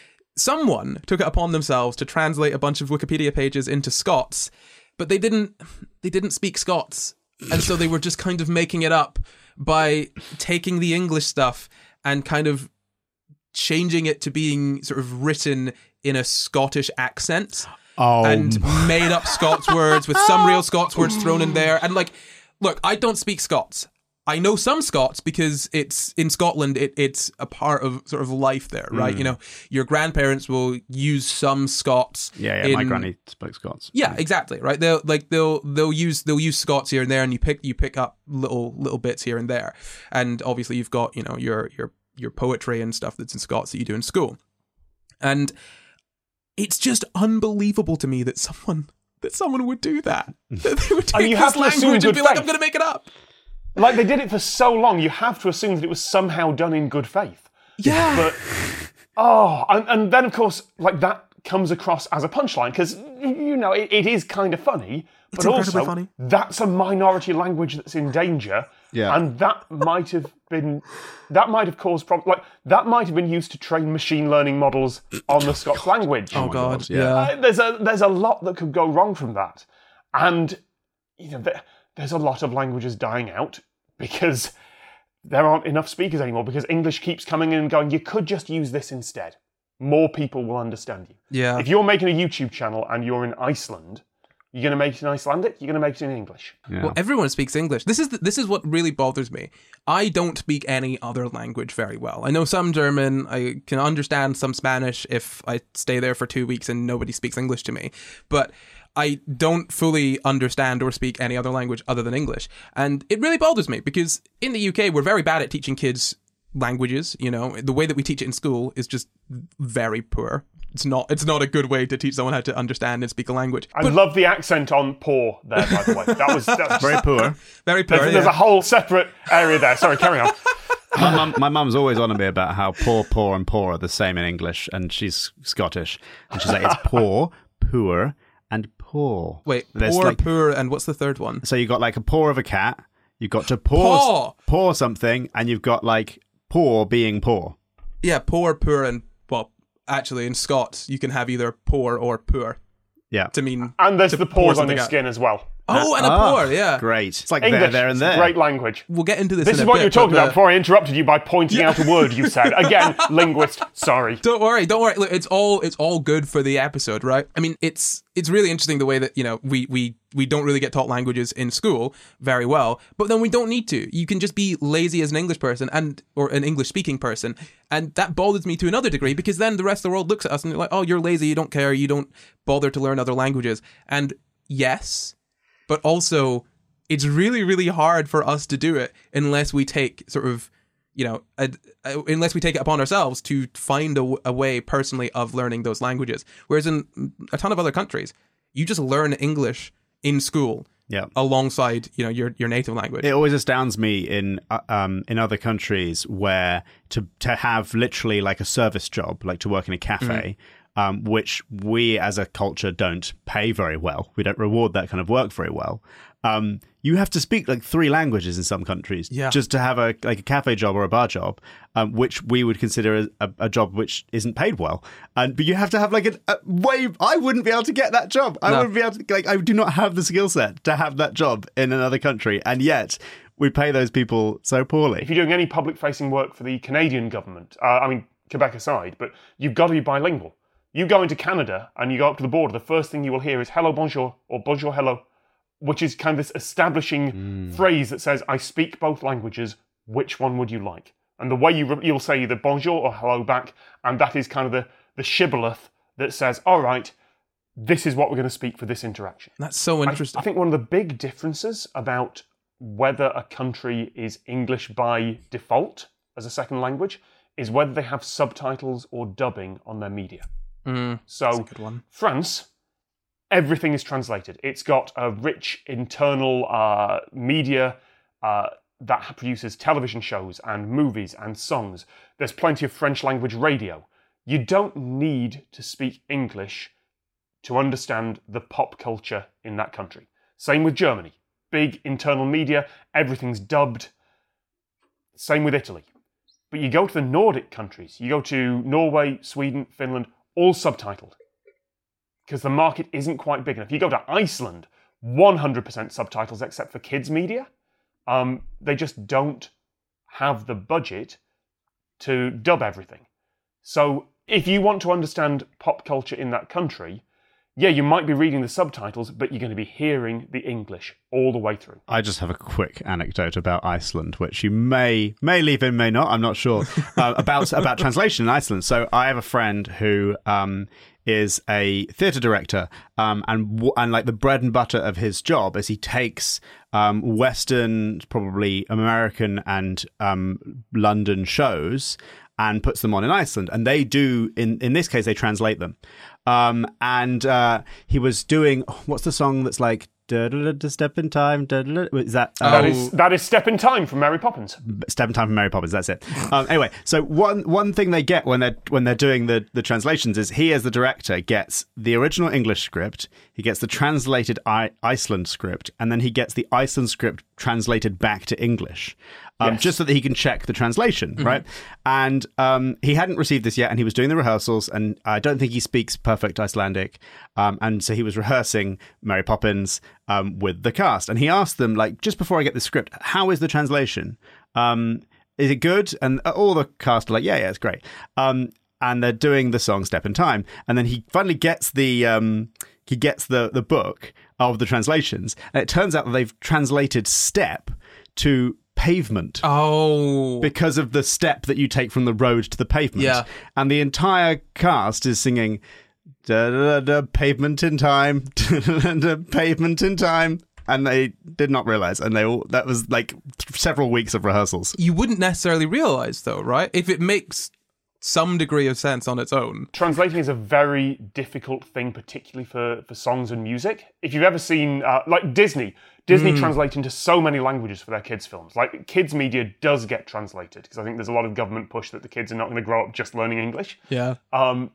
someone took it upon themselves to translate a bunch of Wikipedia pages into Scots, but they didn't they didn't speak Scots. And so they were just kind of making it up by taking the English stuff and kind of changing it to being sort of written in a Scottish accent. Oh, And made up Scots words with some real Scots words thrown in there. And like, look, I don't speak Scots. I know some Scots because it's in Scotland. It, it's a part of sort of life there, right? You know, your grandparents will use some Scots. yeah, yeah. My in- granny spoke Scots. Yeah, exactly. Right. They'll like they'll they'll use they'll use Scots here and there, and you pick you pick up little little bits here and there. And obviously, you've got, you know, your your your poetry and stuff that's in Scots that you do in school. And it's just unbelievable to me that someone that someone would do that. That they would take you have this to assume language and good be like, faith. I'm going to make it up. Like, they did it for so long, you have to assume that it was somehow done in good faith. Yeah. But, oh, and, and then, of course, like, that comes across as a punchline, because, you know, it, it is kind of funny, but incredibly also funny. that's a minority language that's in danger, Yeah. and that might have been that might have caused problems. Like that might have been used to train machine learning models on the Scots language. Oh God, God, yeah. yeah. Uh, there's a there's a lot that could go wrong from that, and you know there, there's a lot of languages dying out because there aren't enough speakers anymore. Because English keeps coming in and going. You could just use this instead. More people will understand you. Yeah. If you're making a YouTube channel and you're in Iceland, you're going to make it in Icelandic. You're going to make it in English. Yeah. Well, everyone speaks English. This is the, this is what really bothers me. I don't speak any other language very well. I know some German. I can understand some Spanish if I stay there for two weeks and nobody speaks English to me. But I don't fully understand or speak any other language other than English. And it really bothers me because in the U K, we're very bad at teaching kids languages. You know, the way that we teach it in school is just very poor. It's not it's not a good way to teach someone how to understand and speak a language. I love the accent on poor there, by the way. That was, that was Very poor. Very poor, There's, yeah. there's a whole separate area there. Sorry, carry on. My mum, my mum's always on me about how poor, poor, and poor are the same in English, and she's Scottish, and she's like, it's poor, poor, and poor. Wait, There's poor, like- poor, and what's the third one? So you got like a paw of a cat, you've got to paw, Paw. paw something, and you've got like poor being poor. Yeah, poor, poor, and, well, actually, in Scots, you can have either poor or poor Yeah. to mean... And there's to the pour pores on something your out. skin as well. Oh, and a Ah, poor, yeah. Great. It's like English, there, there, and it's a there. great language. We'll get into this This in is a what bit, you were talking but about the- before I interrupted you by pointing out a word you said. Again, linguist, sorry. Don't worry, don't worry. Look, it's all it's all good for the episode, right? I mean, it's it's really interesting the way that, you know, we we we don't really get taught languages in school very well, but then we don't need to. You can just be lazy as an English person and or an English speaking person, and that bothers me to another degree because then the rest of the world looks at us and they're like, "Oh, you're lazy, you don't care, you don't bother to learn other languages." And yes, but also it's really, really hard for us to do it unless we take sort of, you know, a, a, unless we take it upon ourselves to find a, a way personally of learning those languages. Whereas in a ton of other countries, you just learn English in school Yeah. alongside, you know, your your native language. It always astounds me in uh, um in other countries where to to have literally like a service job, like to work in a cafe, um, which we as a culture don't pay very well. We don't reward that kind of work very well. Um, you have to speak like three languages in some countries Yeah. just to have a like a cafe job or a bar job, um, which we would consider a, a job which isn't paid well. And but you have to have like a, a way. I wouldn't be able to get that job. I No. wouldn't be able to like. I do not have the skill set to have that job in another country, and yet we pay those people so poorly. If you're doing any public-facing work for the Canadian government, uh, I mean, Quebec aside, but you've got to be bilingual. You go into Canada and you go up to the border, the first thing you will hear is hello, bonjour, or bonjour, hello, which is kind of this establishing phrase that says, I speak both languages, which one would you like? And the way you re- you'll say either bonjour or hello back, and that is kind of the, the shibboleth that says, all right, this is what we're going to speak for this interaction. That's so I, interesting. I think one of the big differences about whether a country is English by default as a second language is whether they have subtitles or dubbing on their media. Mm, So, that's a good one. France, everything is translated. It's got a rich internal uh, media uh, that produces television shows and movies and songs. There's plenty of French language radio. You don't need to speak English to understand the pop culture in that country. Same with Germany. Big internal media, everything's dubbed. Same with Italy. But you go to the Nordic countries, you go to Norway, Sweden, Finland, all subtitled. Because the market isn't quite big enough. You go to Iceland, one hundred percent subtitles except for kids' media. Um, they just don't have the budget to dub everything. So if you want to understand pop culture in that country, yeah, you might be reading the subtitles, but you're going to be hearing the English all the way through. I just have a quick anecdote about Iceland, which you may may leave in, may not. I'm not sure uh, about about translation in Iceland. So I have a friend who um, is a theatre director, um, and w- and like the bread and butter of his job is he takes um, Western, probably American and um, London shows and puts them on in Iceland, and they do in in this case they translate them. Um, and uh, he was doing, what's the song that's like Da-da-da-da, step in time. Da-da-da. Is that Oh. That is that is Step in Time from Mary Poppins. Step in time from Mary Poppins? That's it. Um, anyway, so one one thing they get when they're when they're doing the, the translations is he, as the director, gets the original English script, he gets the translated I- Iceland script, and then he gets the Iceland script translated back to English, um, Yes. just so that he can check the translation, right? And um, he hadn't received this yet, and he was doing the rehearsals, and I don't think he speaks perfect Icelandic, um, and so he was rehearsing Mary Poppins um, with the cast, and he asked them, like, just before I get the script, how is the translation? Um, is it good? And all the cast are like, yeah, yeah, it's great. Um, and they're doing the song Step in Time, and then he finally gets the um, he gets the the book of the translations, and it turns out that they've translated step to pavement. Oh. Because of the step that you take from the road to the pavement. Yeah. And the entire cast is singing da, da, da, da, pavement in time, da, da, da, pavement in time. And they did not realize. And they all, that was like several weeks of rehearsals. You wouldn't necessarily realize, though, right? If it makes some degree of sense on its own. Translating is a very difficult thing, particularly for, for songs and music. If you've ever seen, uh, like Disney, Disney translate into so many languages for their kids' films. Like, kids' media does get translated, because I think there's a lot of government push that the kids are not going to grow up just learning English. Yeah. Um,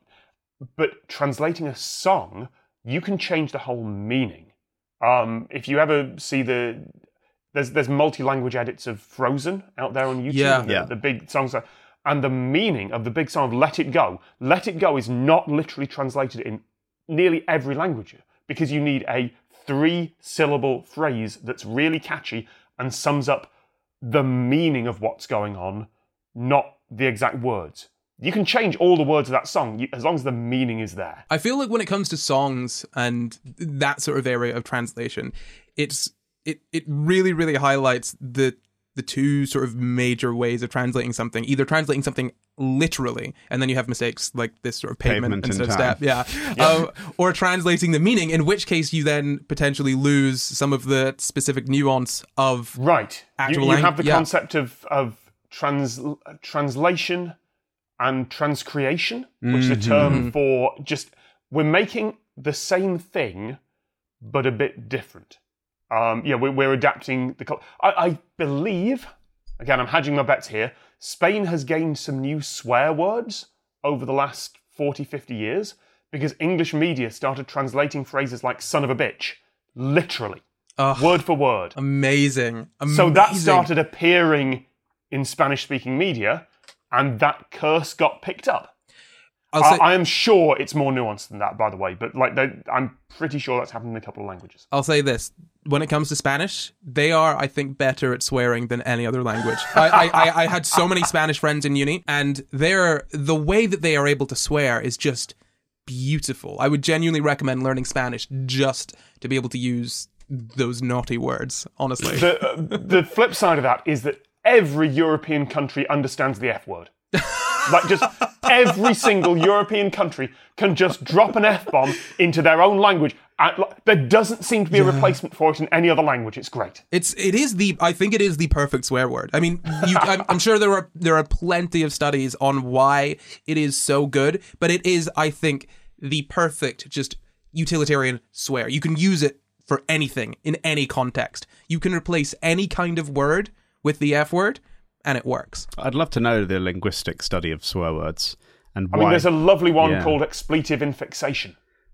but translating a song, you can change the whole meaning. Um, if you ever see the... There's there's multi-language edits of Frozen out there on YouTube. Yeah. the, Yeah. the big songs. Are, and the meaning of the big song of Let It Go. Let It Go is not literally translated in nearly every language, because you need a three-syllable phrase that's really catchy and sums up the meaning of what's going on, not the exact words. You can change all the words of that song you, as long as the meaning is there. I feel like when it comes to songs and that sort of area of translation, it's it it really, really highlights the the two sort of major ways of translating something. Either translating something literally, and then you have mistakes like this sort of pavement, Pavement instead in of time. step, yeah. Um, or translating the meaning, in which case you then potentially lose some of the specific nuance of Right. Actual you you lang- have the yeah. concept of, of trans translation and transcreation, which is a term for just, we're making the same thing, but a bit different. Um, yeah, we're, we're adapting the... cul- I, I believe, again, I'm hedging my bets here, Spain has gained some new swear words over the last forty, fifty years, because English media started translating phrases like son of a bitch, literally, Ugh, word for word. amazing. amazing. So that started appearing in Spanish-speaking media, and that curse got picked up. I'll I, say, I am sure it's more nuanced than that, by the way, but like they, I'm pretty sure that's happened in a couple of languages. I'll say this. When it comes to Spanish, they are, I think, better at swearing than any other language. I, I, I, I had so many Spanish friends in uni, and they're the way that they are able to swear is just beautiful. I would genuinely recommend learning Spanish just to be able to use those naughty words, honestly. The, uh, the flip side of that is that every European country understands the F word. Like, just every single European country can just drop an F-bomb into their own language. And, like, there doesn't seem to be a replacement for it in any other language. It's great. It's it is the I think it is the perfect swear word. I mean, you, I'm, I'm sure there are there are plenty of studies on why it is so good, but it is, I think, the perfect just utilitarian swear. You can use it for anything in any context. You can replace any kind of word with the F word, and it works. I'd love to know the linguistic study of swear words and I why. mean, there's a lovely one Yeah. called expletive infixation.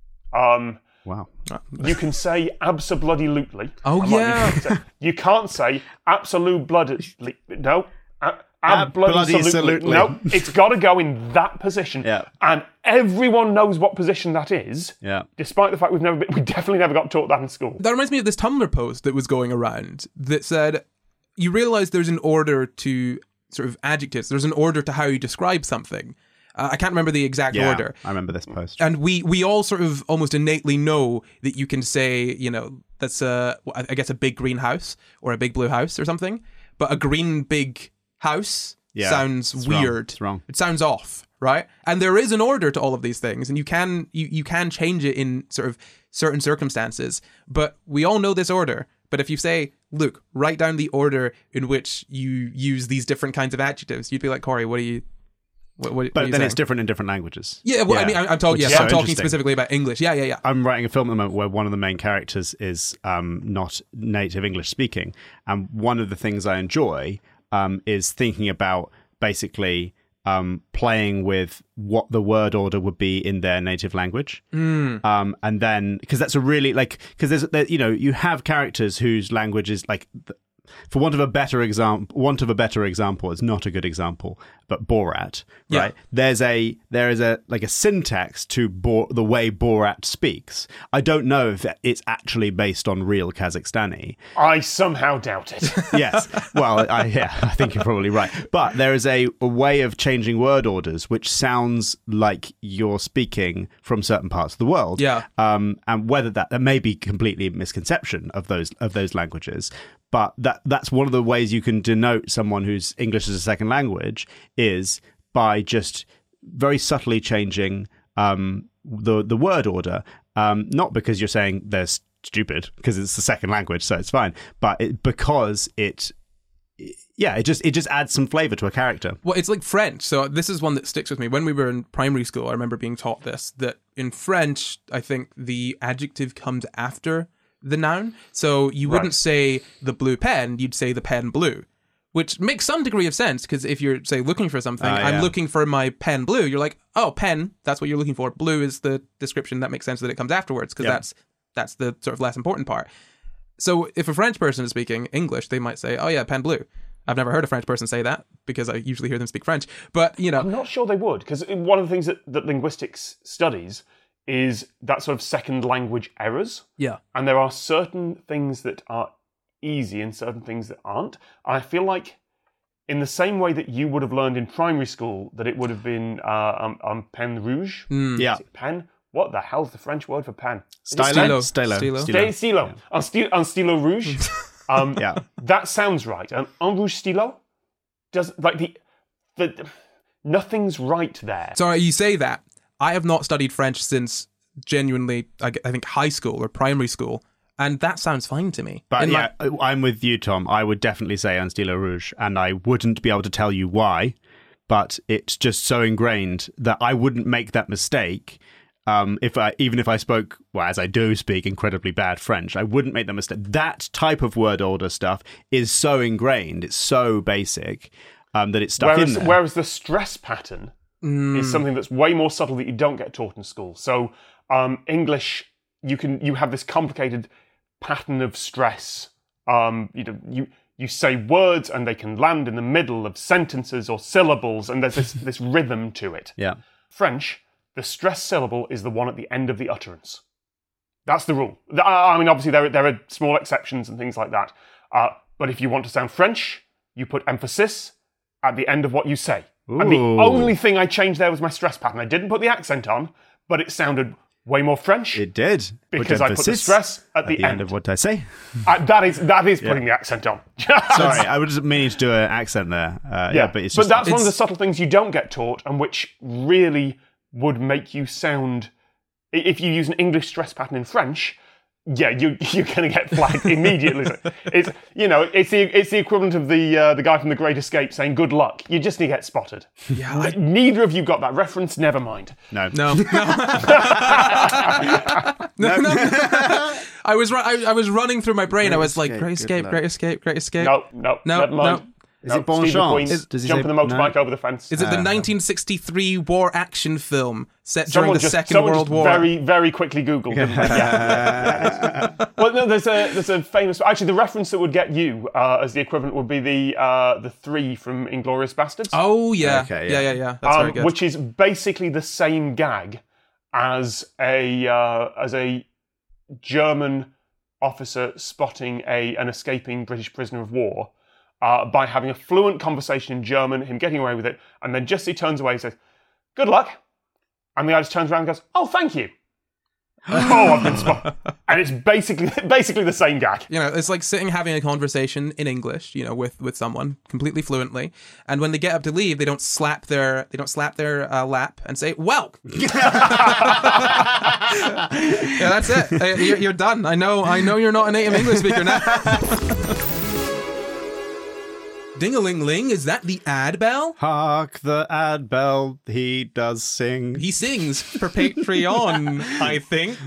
Um, Wow. you can say abso-bloody-lutely. Oh, I'm like, yeah. You can't say, you can't say absolute bloody. No. Ab, ab bloody Ab-bloody-salutely. salutely. No. It's got to go in that position. Yeah. And everyone knows what position that is. Yeah. Despite the fact we've never been, we definitely never got taught that in school. That reminds me of this Tumblr post that was going around that said, you realize there's an order to sort of adjectives. There's an order to how you describe something. Uh, I can't remember the exact Yeah, order. I remember this post. And we we all sort of almost innately know that you can say, you know, that's a, I guess, a big green house or a big blue house or something. But a green big house Yeah, sounds it's wrong. weird. It's wrong. It sounds off, right? And there is an order to all of these things, and you can you, you can change it in sort of certain circumstances. But we all know this order. But if you say, Luke, write down the order in which you use these different kinds of adjectives, you'd be like, Corey, what are you What, what, But what then saying? it's different in different languages. Yeah, well, I mean, I'm, I'm talking. Which Yes, is so I'm talking interesting. specifically about English. Yeah, yeah, yeah. I'm writing a film at the moment where one of the main characters is um, not native English speaking, and one of the things I enjoy um, is thinking about basically um, playing with what the word order would be in their native language, Mm. um, and then because that's a really like because there's there, you know you have characters whose language is like. Th- For want of a better example, want of a better example, it's not a good example, but Borat, right? Yeah. There's a there is a like a syntax to Bor- the way Borat speaks. I don't know if it's actually based on real Kazakhstani. I somehow doubt it. Yes, well, I, yeah, I think you're probably right. But there is a, a way of changing word orders which sounds like you're speaking from certain parts of the world. Yeah. Um, and whether that that may be completely a misconception of those of those languages. But that that's one of the ways you can denote someone whose English is a second language is by just very subtly changing um, the the word order. Um, not because you're saying they're stupid, because it's the second language, so it's fine. But it, because it, yeah, it just it just adds some flavor to a character. Well, it's like French. So this is one that sticks with me. When we were in primary school, I remember being taught this, that in French, I think the adjective comes after the noun. So you wouldn't Right. say the blue pen, you'd say the pen blue, which makes some degree of sense because if you're, say, looking for something, Uh, I'm yeah. looking for my pen blue, you're like, oh, pen, that's what you're looking for. Blue is the description that makes sense that it comes afterwards because Yeah. that's that's the sort of less important part. So if a French person is speaking English, they might say, oh yeah, pen blue. I've never heard a French person say that because I usually hear them speak French. But, you know, I'm not sure they would, because one of the things that, that linguistics studies is that sort of second language errors. yeah. And there are certain things that are easy and certain things that aren't. And I feel like in the same way that you would have learned in primary school that it would have been uh, um, um, pen rouge. Mm. Yeah, Is it pen? What the hell's the French word for pen? stylo, Stylo. stylo, Stylo. Stylo. Stylo. Un, stylo. Un stylo rouge. um, Yeah. That sounds right. Um, un rouge stylo? Does, like, the, the... Nothing's right there. Sorry, you say that. I have not studied French since genuinely, I g- I think, high school or primary school. And that sounds fine to me. But In yeah, my- I'm with you, Tom. I would definitely say Un Stylo Rouge, and I wouldn't be able to tell you why, but it's just so ingrained that I wouldn't make that mistake. Um, if I even if I spoke, well, as I do speak incredibly bad French, I wouldn't make that mistake. That type of word order stuff is so ingrained, it's so basic um, that it's stuck Whereas, in there. whereas the stress pattern is something that's way more subtle that you don't get taught in school. So um, English, you can you have this complicated pattern of stress. Um, you know, you you say words and they can land in the middle of sentences or syllables, and there's this this rhythm to it. Yeah. French, the stressed syllable is the one at the end of the utterance. That's the rule. The- I I mean, obviously there are, there are small exceptions and things like that. Uh, but if you want to sound French, you put emphasis at the end of what you say. And the Ooh. only thing I changed there was my stress pattern. I didn't put the accent on, but it sounded way more French It did. because I put the stress at, the, at the end of what I say. Uh, that is that is putting the accent on. Sorry, I was meaning to do an accent there. Uh, yeah. Yeah, but it's just that's one of the it's- subtle things you don't get taught, and which really would make you sound. i- If you use an English stress pattern in French, yeah, you you're going to get flagged immediately. It's you know it's the it's the equivalent of the uh, the guy from The Great Escape saying "Good luck." You just need to get spotted. yeah, I- Neither of you got that reference. Never mind. no. no, no. no, no. I was ru- I, I was running through my brain. I was like, Escape, Great good Escape, luck. Great Escape, Great Escape. No, no, No, never mind. no. Is No, it Bon Steve Chance? McQueen Does he jumping say- the motorbike no? over the fence? Is it the Uh, nineteen sixty-three war action film set during Someone the just, Second someone World just War? very, very quickly Googled. didn't they? Yeah. Well, no, there's a there's a famous. Actually, the reference that would get you uh, as the equivalent would be the uh, the three from Inglourious Bastards, Oh yeah, Okay, yeah, yeah. yeah, yeah. That's very um, good. which is basically the same gag as a uh, as a German officer spotting a an escaping British prisoner of war. Uh, by having a fluent conversation in German, him getting away with it, and then just as he turns away, he says, "Good luck," and the guy just turns around and goes, "Oh, thank you." oh, I've been spotted, and it's basically basically the same gag. You know, it's like sitting having a conversation in English, you know, with, with someone completely fluently, and when they get up to leave, they don't slap their they don't slap their uh, lap and say "Well." Yeah, that's it. Uh, You're, you're done. I know. I know you're not a native English speaker now. Ding-a-ling-ling, is that the ad bell? Hark the ad bell, he does sing. He sings for Patreon, I think.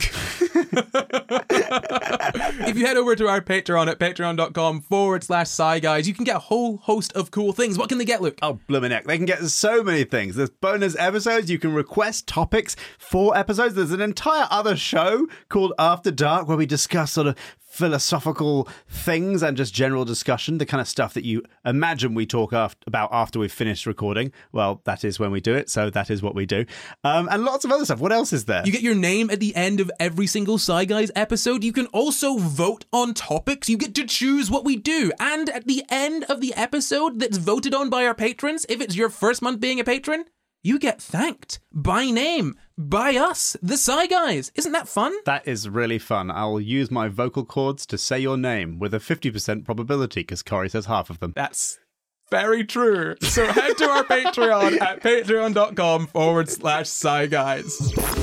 If you head over to our Patreon at patreon.com forward slash sci guys, you can get a whole host of cool things. What can they get, Luke? Oh, blooming heck. They can get so many things. There's bonus episodes. You can request topics for episodes. There's an entire other show called After Dark where we discuss sort of philosophical things and just general discussion, the kind of stuff that you imagine we talk after, about after we've finished recording. Well, that is when we do it, so that is what we do. Um, and lots of other stuff. What else is there? You get your name at the end of every single Sci Guys episode. You can also vote on topics. You get to choose what we do. And at the end of the episode that's voted on by our patrons, if it's your first month being a patron, you get thanked by name by us, the Sci Guys. Isn't that fun? That is really fun. I'll use my vocal cords to say your name with a fifty percent probability because Corey says half of them. That's very true. So head to our Patreon at patreon.com forward slash Sci Guys.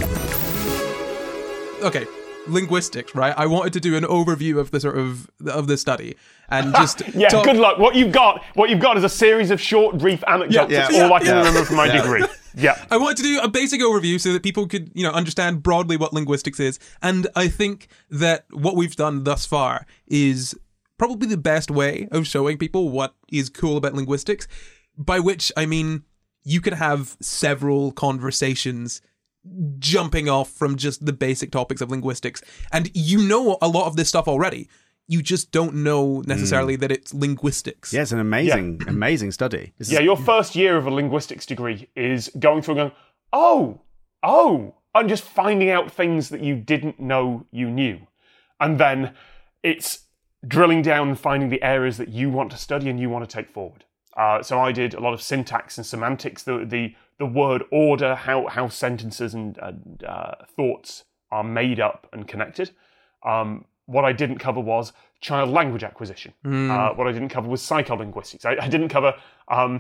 Okay. Linguistics, right? I wanted to do an overview of the sort of of the study and just yeah. talk- Good luck. What you've got, what you've got, is a series of short, brief anecdotes. Yeah, That's yeah, all I can yeah. remember from my Yeah. degree. Yeah. I wanted to do a basic overview so that people could, you know, understand broadly what linguistics is. And I think that what we've done thus far is probably the best way of showing people what is cool about linguistics. By which I mean you can have several conversations jumping off from just the basic topics of linguistics. And you know a lot of this stuff already. You just don't know necessarily mm. that it's linguistics. Yeah, it's an amazing, yeah. amazing study. This yeah, is... your first year of a linguistics degree is going through and going, oh, oh, and just finding out things that you didn't know you knew. And then it's drilling down and finding the areas that you want to study and you want to take forward. Uh, so I did a lot of syntax and semantics, the the, the word order, how, how sentences and, and uh, thoughts are made up and connected. Um, what I didn't cover was child language acquisition. Mm. Uh, what I didn't cover was psycholinguistics. I, I didn't cover um,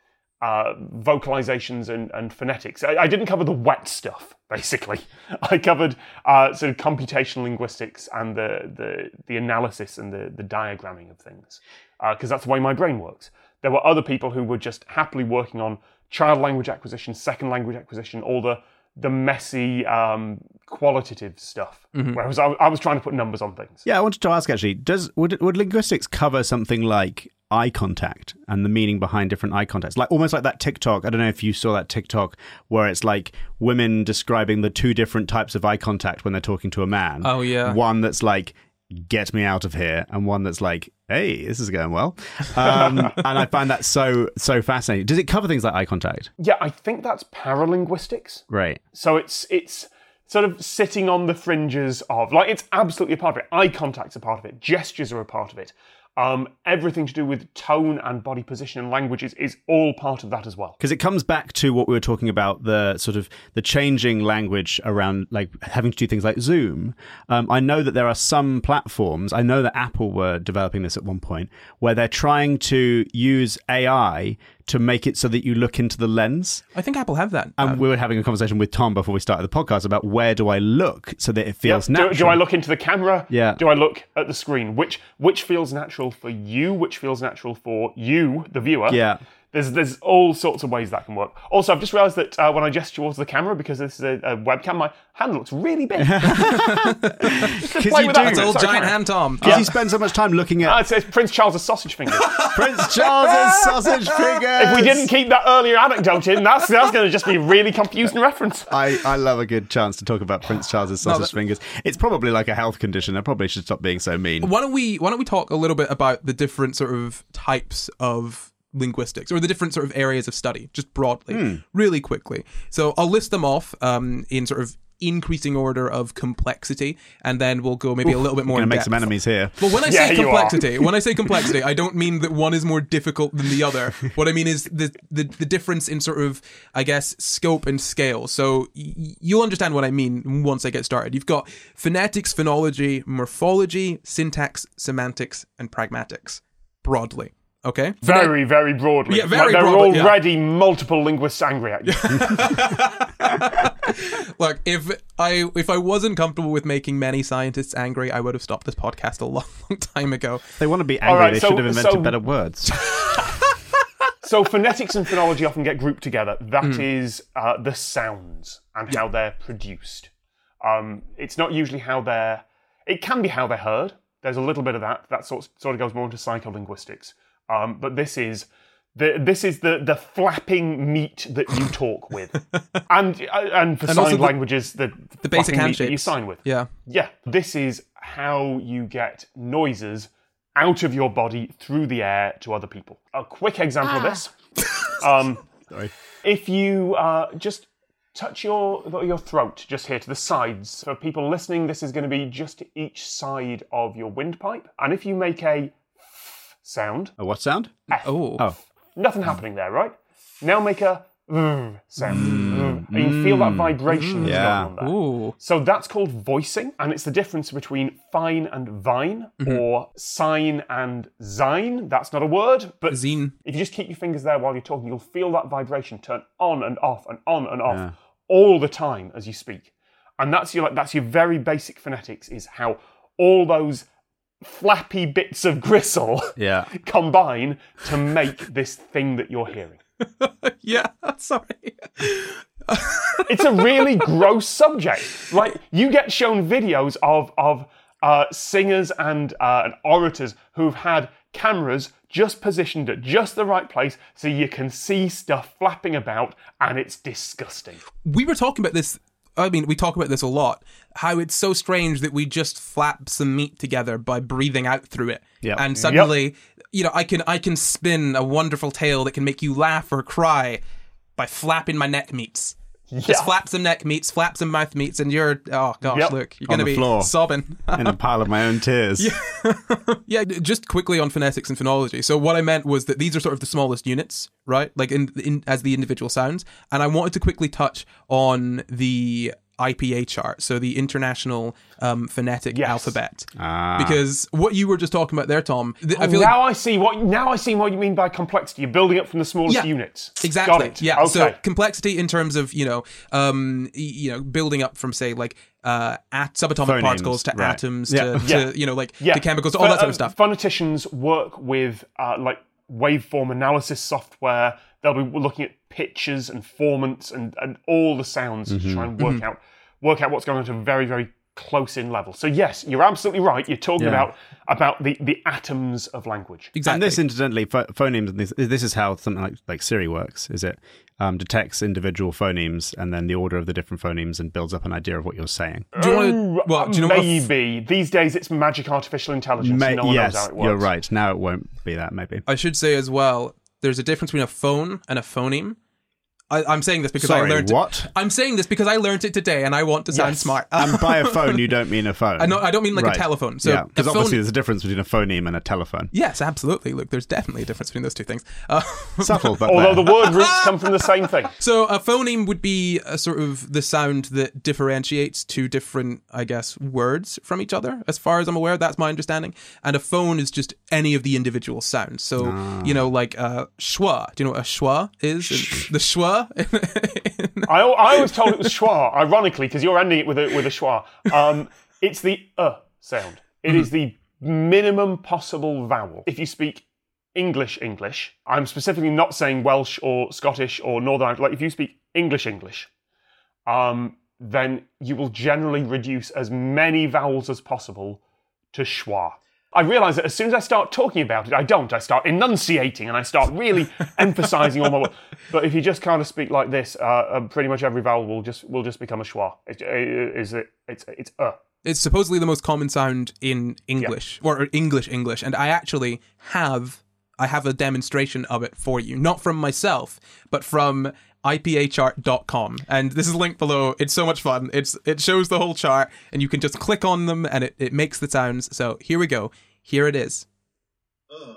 uh, vocalizations and, and phonetics. I, I didn't cover the wet stuff, basically. I covered uh, sort of computational linguistics and the the, the analysis and the, the diagramming of things, because uh, that's the way my brain works. There were other people who were just happily working on child language acquisition, second language acquisition, all the the messy um, qualitative stuff. Mm-hmm. Whereas I, I was trying to put numbers on things. Yeah, I wanted to ask actually, does would would linguistics cover something like eye contact and the meaning behind different eye contacts? Like almost like that TikTok. I don't know if you saw that TikTok where it's like women describing the two different types of eye contact when they're talking to a man. Oh yeah. One that's like, get me out of here, and one that's like, hey, this is going well. Um, and I find that so so fascinating. Does it cover things like eye contact? Yeah, I think that's paralinguistics. Right. So it's it's sort of sitting on the fringes of, like, it's absolutely a part of it. Eye contact's a part of it. Gestures are a part of it. Um, everything to do with tone and body position and language is, is all part of that as well. Because it comes back to what we were talking about, the sort of the changing language around like having to do things like Zoom. Um, I know that there are some platforms, I know that Apple were developing this at one point, where they're trying to use A I to make it so that you look into the lens. I think Apple have that. And um, we were having a conversation with Tom before we started the podcast about where do I look so that it feels yeah. natural. Do, do I look into the camera? Yeah. Do I look at the screen? Which which feels natural for you? Which feels natural for you, the viewer? Yeah. There's there's all sorts of ways that can work. Also, I've just realised that uh, when I gesture towards the camera, because this is a, a webcam, my hand looks really big. Just to play you with do. that. It's old Sorry, giant Karen. hand, Tom. Because you spend so much time looking Ah, at it's, it's Prince Charles's sausage fingers. Prince Charles's sausage fingers. If we didn't keep that earlier anecdote in, that's that's going to just be a really confusing reference. I, I love a good chance to talk about Prince Charles's sausage No, that- fingers. It's probably like a health condition. I probably should stop being so mean. Why don't we why don't we talk a little bit about the different sort of types of linguistics, or the different sort of areas of study, just broadly, Hmm. really quickly. So I'll list them off um, in sort of increasing order of complexity, and then we'll go maybe a little bit more We're in going to make depth. some enemies here. Well, when I Yeah, say you complexity, when I say complexity, I don't mean that one is more difficult than the other. What I mean is the the, the difference in sort of, I guess, scope and scale. So y- you'll understand what I mean once I get started. You've got phonetics, phonology, morphology, syntax, semantics, and pragmatics, broadly. Okay? Very, very broadly. Yeah, very like, they're broadly, yeah. already multiple linguists angry at you. Look, if I if I wasn't comfortable with making many scientists angry, I would have stopped this podcast a long, long time ago. If they want to be angry, All right, they so- should have invented so- better words. So phonetics and phonology often get grouped together. That mm. is uh, the sounds and yeah. how they're produced. Um, it's not usually how they're... It can be how they're heard. There's a little bit of that. That sort, sort of goes more into psycholinguistics. Um, but this is the this is the, the flapping meat that you talk with. and uh, and for and sign the, languages, the, the basic handshakes that you sign with. Yeah. Yeah. This is how you get noises out of your body through the air to other people. A quick example ah. of this. Um, Sorry. If you uh, just touch your your throat just here to the sides. For people listening, this is going to be just to each side of your windpipe. And if you make a f sound. A what sound? F. Oh. Oh. Nothing happening there, right? Now make a mm sound. Mm. And you feel that vibration mm. that's yeah. going on there. Ooh. So that's called voicing, and it's the difference between fine and vine, mm-hmm. or sign and zine. That's not a word, but Zine. If you just keep your fingers there while you're talking, you'll feel that vibration turn on and off and on and off. Yeah. All the time as you speak. And that's your like that's your very basic phonetics, is how all those flappy bits of gristle yeah. combine to make this thing that you're hearing. yeah, sorry. It's a really gross subject. Like, you get shown videos of of uh, singers and, uh, and orators who've had cameras just positioned at just the right place so you can see stuff flapping about, and it's disgusting. We were talking about this, I mean, we talk about this a lot, how it's so strange that we just flap some meat together by breathing out through it. Yep. And suddenly, yep. you know, I can I can spin a wonderful tale that can make you laugh or cry by flapping my neck meats. Yeah. Just flap some neck meats, flap some mouth meats, and you're, oh gosh, yep. look, you're on going to the be floor. sobbing. In a pile of my own tears. Yeah. yeah, just quickly on phonetics and phonology. So what I meant was that these are sort of the smallest units, right? Like in, in as the individual sounds. And I wanted to quickly touch on the I P A chart, so the International um, Phonetic yes. Alphabet, ah. because what you were just talking about there, Tom. Th- I oh, feel now like, I see what now I see what you mean by complexity. You're building up from the smallest yeah, units. Exactly. Got it. Yeah. Okay. So complexity in terms of you know, um, you know, building up from say like uh, at subatomic Phonemes, particles to right. atoms yeah. to, yeah. to you know like yeah. to chemicals to all that sort of stuff. Phoneticians work with uh, like waveform analysis software. They'll be looking at pitches and formants and, and all the sounds mm-hmm. to try and work mm-hmm. out work out what's going on to a very, very close in level. So yes, you're absolutely right. You're talking yeah. about about the, the atoms of language. Exactly. And this, incidentally, ph- phonemes. This, this is how something like like Siri works. Is it um, detects individual phonemes and then the order of the different phonemes and builds up an idea of what you're saying. Do you want to? Well, do you know maybe what? These days it's magic artificial intelligence. May- no one yes, knows how it works. You're right. Now it won't be that. Maybe I should say as well. There's a difference between a phone and a phoneme. I, I'm saying this because Sorry, I learned what? It. I'm saying this because I learned it today, and I want to sound yes. smart. And by a phone, you don't mean a phone. I, know, I don't mean like right. a telephone. So yeah, because phone... obviously there's a difference between a phoneme and a telephone. Yes, absolutely. Look, there's definitely a difference between those two things. Uh, Subtle, but although there. the word roots come from the same thing. So a phoneme would be a sort of the sound that differentiates two different, I guess, words from each other. As far as I'm aware, that's my understanding. And a phone is just any of the individual sounds. So ah. you know, like uh, schwa. Do you know what a schwa is? The schwa. I, I always told it was schwa, ironically, because you're ending it with a with a schwa. Um, it's the uh sound. It mm-hmm. is the minimum possible vowel. If you speak English English, I'm specifically not saying Welsh or Scottish or Northern Irish. Like if you speak English English, um, then you will generally reduce as many vowels as possible to schwa. I realise that as soon as I start talking about it, I don't. I start enunciating and I start really emphasising all my words. But if you just kind of speak like this, uh, uh, pretty much every vowel will just will just become a schwa. It, it, is it? It's it's uh. It's supposedly the most common sound in English yeah. or English English, and I actually have I have a demonstration of it for you, not from myself, but from I P A chart dot com, and this is linked below. It's so much fun. It's it shows the whole chart, and you can just click on them, and it, it makes the sounds. So here we go. Here it is. Uh.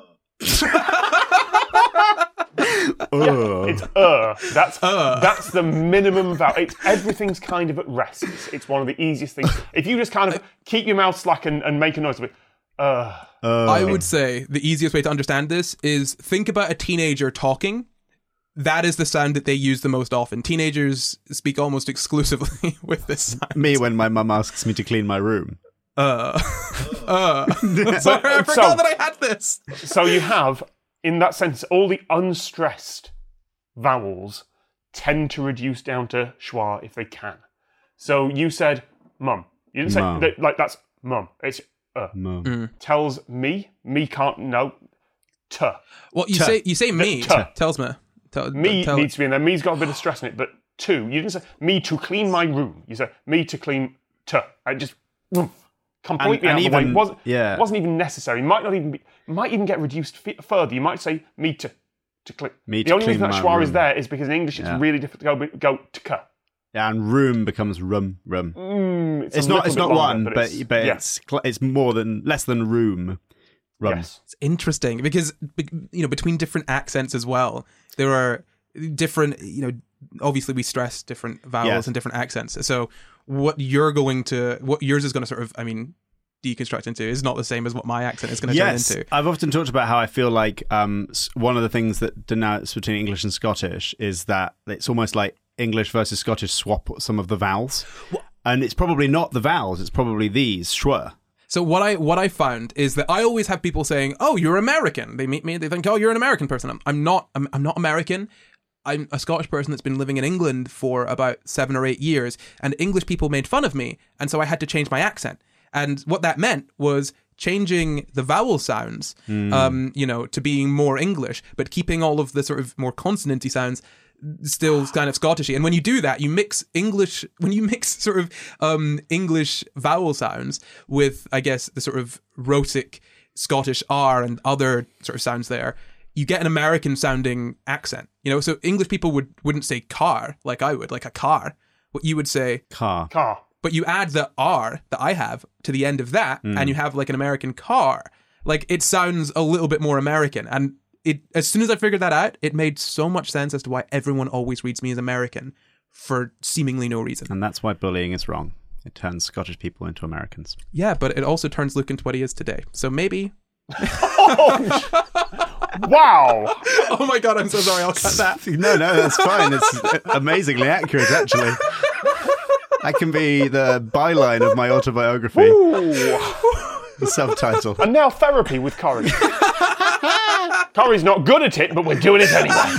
Yeah, it's uh. That's uh. that's the minimum vowel. It's everything's kind of at rest. It's, it's one of the easiest things. If you just kind of keep your mouth slack and, and make a noise with uh. uh. I would say the easiest way to understand this is think about a teenager talking. That is the sound that they use the most often. Teenagers speak almost exclusively with this sound. Me when my mum asks me to clean my room. Uh. uh. Sorry, I forgot so, that I had this. So you have, in that sense, all the unstressed vowels tend to reduce down to schwa if they can. So you said mum. You didn't say Mum. that, like that's mum. It's uh. Mum. Mm. Tells me. Me can't know. T. Well, you Tuh. say you say me. Tuh. Tells me. Tell, Me tell, needs to be in there. Me's got a bit of stress in it, but to. You didn't say me to clean my room. You said me to clean t. I just woof, completely And- out and of the way. even- Wasn't, yeah. wasn't even necessary. Might not even be. Might even get reduced f- further. You might say me to to clean. Me the to only clean reason that my schwa is room. there is because in English it's Yeah. really difficult to go go to k. Yeah, and room becomes rum, rum. Mm, it's It's a not. little It's bit not longer, one, but, but it's, but yeah. it's cl- it's more than less than room. Rum. Yes. It's interesting because, you know, between different accents as well, there are different, you know, obviously we stress different vowels Yes. and different accents. So what you're going to, what yours is going to sort of, I mean, deconstruct into is not the same as what my accent is going to Yes, turn into. I've often talked about how I feel like um, s- one of the things that denotes between English and Scottish is that it's almost like English versus Scottish swap some of the vowels, and it's probably not the vowels; it's probably these schwa. So what I what I found is that I always have people saying, "Oh, you're American." They meet me, they think, "Oh, you're an American person." I'm, I'm not. I'm, I'm not American. I'm a Scottish person that's been living in England for about seven or eight years, and English people made fun of me, and so I had to change my accent. And what that meant was changing the vowel sounds, um, you know, to being more English, but keeping all of the sort of more consonanty sounds still kind of Scottishy. And when you do that, you mix English, when you mix sort of um, English vowel sounds with, I guess, the sort of rhotic Scottish R and other sort of sounds there, you get an American sounding accent. You know, so English people would, wouldn't say car like I would, like a car. What you would say, Car. Car. but you add the R that I have to the end of that, and you have like an American car. Like it sounds a little bit more American. And it, as soon as I figured that out, it made so much sense as to why everyone always reads me as American for seemingly no reason. And that's why bullying is wrong. It turns Scottish people into Americans. Yeah, but it also turns Luke into what he is today. So maybe. Wow. Oh my god, I'm so sorry. I'll cut that. No, no, that's fine. It's amazingly accurate, actually. That can be the byline of my autobiography, Ooh. the subtitle. And now therapy with Corey. Corey's not good at it, but we're doing it anyway.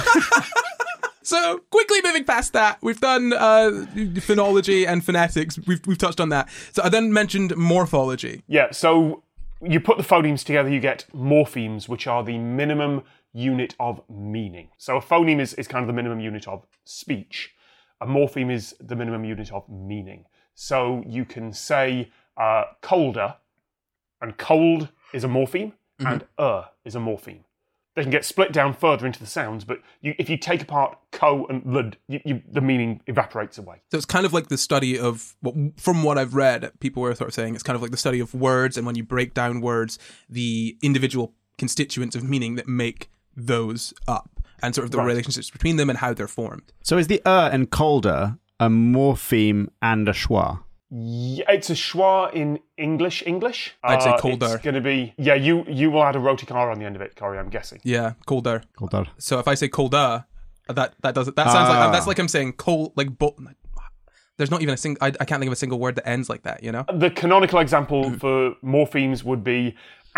So quickly moving past that, we've done uh, phonology and phonetics. We've we've touched on that. So I then mentioned morphology. Yeah, so you put the phonemes together, you get morphemes, which are the minimum unit of meaning. So a phoneme is, is kind of the minimum unit of speech. A morpheme is the minimum unit of meaning. So you can say uh, colder, and cold is a morpheme, mm-hmm. and er is a morpheme. They can get split down further into the sounds, but you, if you take apart co and lud, you, you, the meaning evaporates away. So it's kind of like the study of, from what I've read, people were sort of saying it's kind of like the study of words, and when you break down words, the individual constituents of meaning that make those up, and sort of the Right. relationships between them and how they're formed. So is the er and colder a morpheme and a schwa? Yeah, it's a schwa in English. English. I'd say Uh, colder. It's going to be yeah. You you will add a rhotic R on the end of it, Corey. I'm guessing. Yeah, colder. Colder. So if I say colder, that that does it. That sounds Ah. like that's like I'm saying cold, like but. There's not even a single. I, I can't think of a single word that ends like that. You know. The canonical example for morphemes would be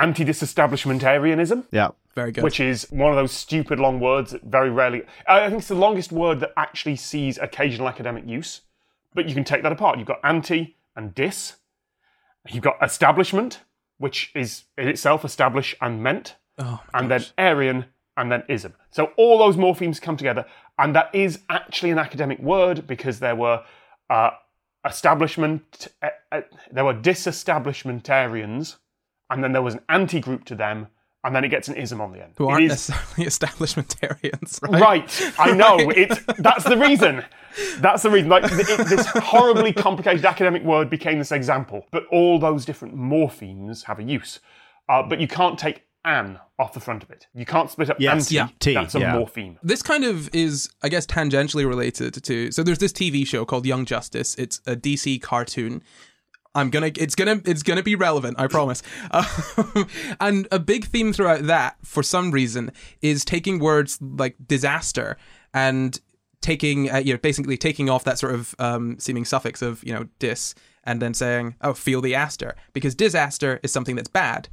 anti-disestablishmentarianism, Yeah. Very good. which is one of those stupid long words that very rarely. I think it's the longest word that actually sees occasional academic use. But you can take that apart. You've got anti and dis. You've got establishment, which is in itself establish and meant. oh my and gosh. then Aryan, and then ism. So all those morphemes come together, and that is actually an academic word because there were uh, establishment, uh, uh, there were disestablishmentarians, and then there was an anti-group to them, and then it gets an ism on the end. who It aren't is- necessarily establishmentarians, right? Right, I know. It's that's the reason. That's the reason. Like it, this horribly complicated academic word became this example. But all those different morphemes have a use. Uh, but you can't take an off the front of it. You can't split up Yes, anti. yeah. T, That's a yeah. morpheme. This kind of is, I guess, tangentially related to. So there's this T V show called Young Justice. It's a D C cartoon. I'm gonna, it's gonna, it's gonna be relevant. I promise. Um, and a big theme throughout that, for some reason, is taking words like disaster and taking, uh, you know, basically taking off that sort of um, seeming suffix of, you know, dis, and then saying, oh, feel the aster, because disaster is something that's bad.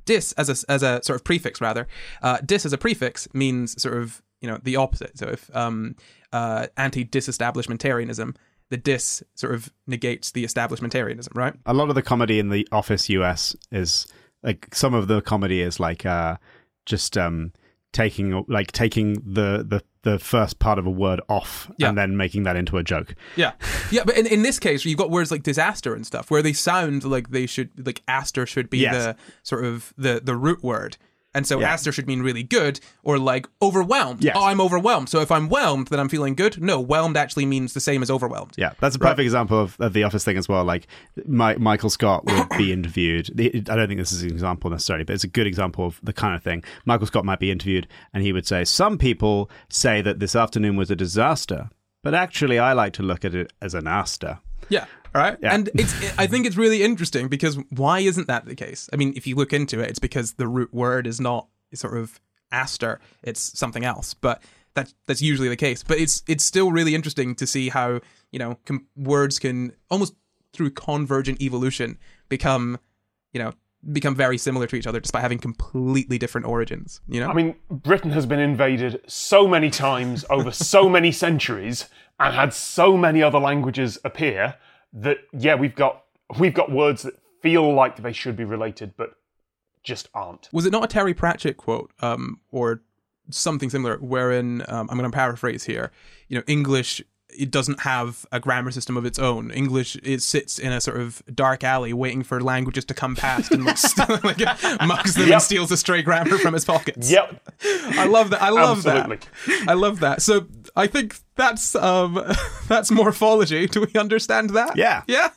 dis as a as a sort of prefix rather, uh, dis as a prefix means sort of, you know, the opposite. So if um, uh, anti-disestablishmentarianism, the dis sort of negates the establishmentarianism, right? A lot of the comedy in the Office U S is like, some of the comedy is like uh, just um, taking like taking the, the the first part of a word off Yeah. and then making that into a joke. Yeah, yeah, but in, in this case, you've got words like disaster and stuff where they sound like they should, like aster should be Yes. the sort of the the root word. And so Yeah. aster should mean really good, or like overwhelmed. Yes. Oh, I'm overwhelmed. So if I'm whelmed, then I'm feeling good. No, whelmed actually means the same as overwhelmed. Yeah, that's a perfect example of, of the Office thing as well. Like, my, Michael Scott would be interviewed. I don't think this is an example necessarily, but it's a good example of the kind of thing. Michael Scott might be interviewed, and he would say, some people say that this afternoon was a disaster, but actually I like to look at it as an aster. Yeah. All right. Yeah. And it's, I think it's really interesting because why isn't that the case? I mean, if you look into it, it's because the root word is not sort of aster, it's something else. But that's that's usually the case. But it's it's still really interesting to see how, you know, com- words can almost through convergent evolution become, you know, become very similar to each other despite having completely different origins, you know? I mean, Britain has been invaded so many times over so many centuries and had so many other languages appear that, yeah, we've got we've got words that feel like they should be related, but just aren't. Was it not a Terry Pratchett quote, um, or something similar, wherein, um, I'm going to paraphrase here, you know, English, it doesn't have a grammar system of its own. English, it sits in a sort of dark alley waiting for languages to come past and like, st- like mugs them Yep. and steals a stray grammar from his pockets. Yep. I love that. I love Absolutely. that. I love that. So I think that's um that's morphology. Do we understand that? Yeah. Yeah.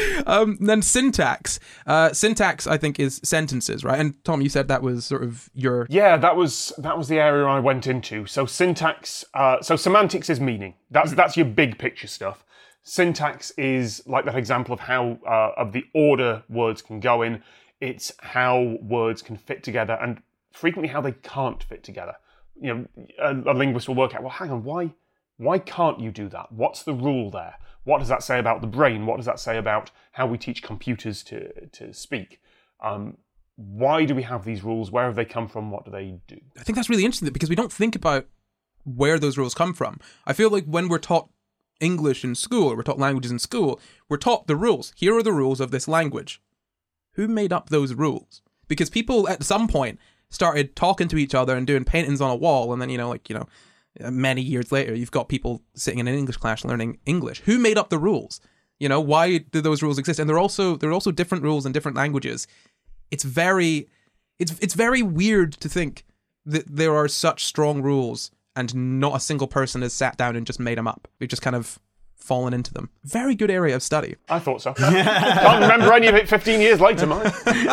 Um, then syntax. Uh, syntax, I think, is sentences, right? And Tom, you said that was sort of your... Yeah, that was that was the area I went into. So syntax, uh, so semantics is meaning. That's that's your big picture stuff. Syntax is like that example of how uh, of the order words can go in. It's how words can fit together, and frequently how they can't fit together. You know, a, a linguist will work out, well, hang on, why why can't you do that? What's the rule there? What does that say about the brain? What does that say about how we teach computers to to speak? Um, why do we have these rules? Where have they come from? What do they do? I think that's really interesting because we don't think about where those rules come from. I feel like when we're taught English in school, or we're taught languages in school, we're taught the rules. Here are the rules of this language. Who made up those rules? Because people at some point started talking to each other and doing paintings on a wall, and then, you know, like, you know, many years later, you've got people sitting in an English class learning English. Who made up the rules? You know, why do those rules exist? And they're also there are also different rules in different languages. It's very, it's it's very weird to think that there are such strong rules and not a single person has sat down and just made them up. We've just kind of fallen into them. Very good area of study. I thought so. Can't remember any of it fifteen years later, mate.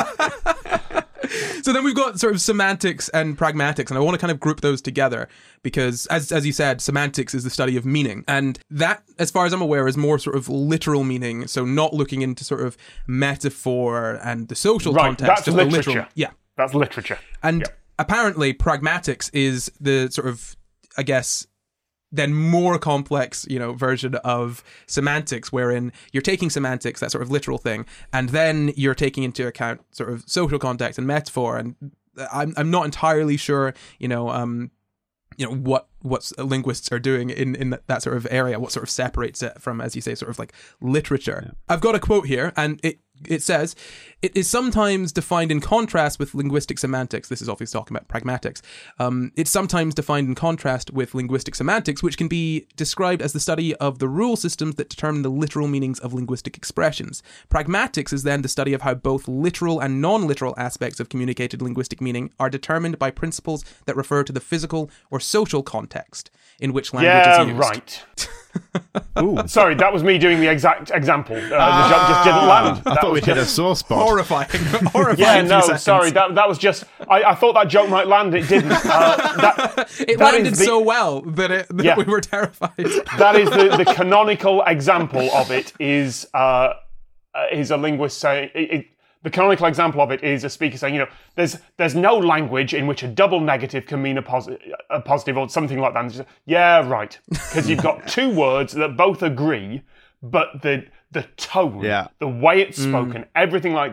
So then we've got sort of semantics and pragmatics, and I want to kind of group those together because, as as you said, semantics is the study of meaning. And that, as far as I'm aware, is more sort of literal meaning, so not looking into sort of metaphor and the social Right, context. that's just the literature. literal, yeah. That's literature. And Yeah. apparently pragmatics is the sort of, I guess, then more complex, you know, version of semantics, wherein you're taking semantics, that sort of literal thing, and then you're taking into account sort of social context and metaphor. And I'm I'm not entirely sure, you know, um, you know what what linguists are doing in in that sort of area, what sort of separates it from, as you say, sort of like literature. Yeah. I've got a quote here, and it it says, "It is sometimes defined in contrast with linguistic semantics." This is obviously talking about pragmatics. Um, it's sometimes defined in contrast with linguistic semantics, which can be described as the study of the rule systems that determine the literal meanings of linguistic expressions. Pragmatics is then the study of how both literal and non-literal aspects of communicated linguistic meaning are determined by principles that refer to the physical or social context in which language Yeah, is used. right. Ooh. Sorry, that was me doing the exact example. Uh, the joke just didn't land. I That thought was we'd hit a just- sore spot. Horrifying. Horrifying. Yeah, few no, seconds. sorry. That that was just. I, I thought that joke might land. It didn't. Uh, that, It that landed is the- so well that, it, that Yeah. we were terrified. That is the, the canonical example of it. Is uh, uh, is a linguist saying it, it, the canonical example of it is a speaker saying, you know, there's there's no language in which a double negative can mean a, posi- a positive or something like that. And just, yeah, right. Because you've got two words that both agree, but the the tone, Yeah. the way it's spoken, everything like that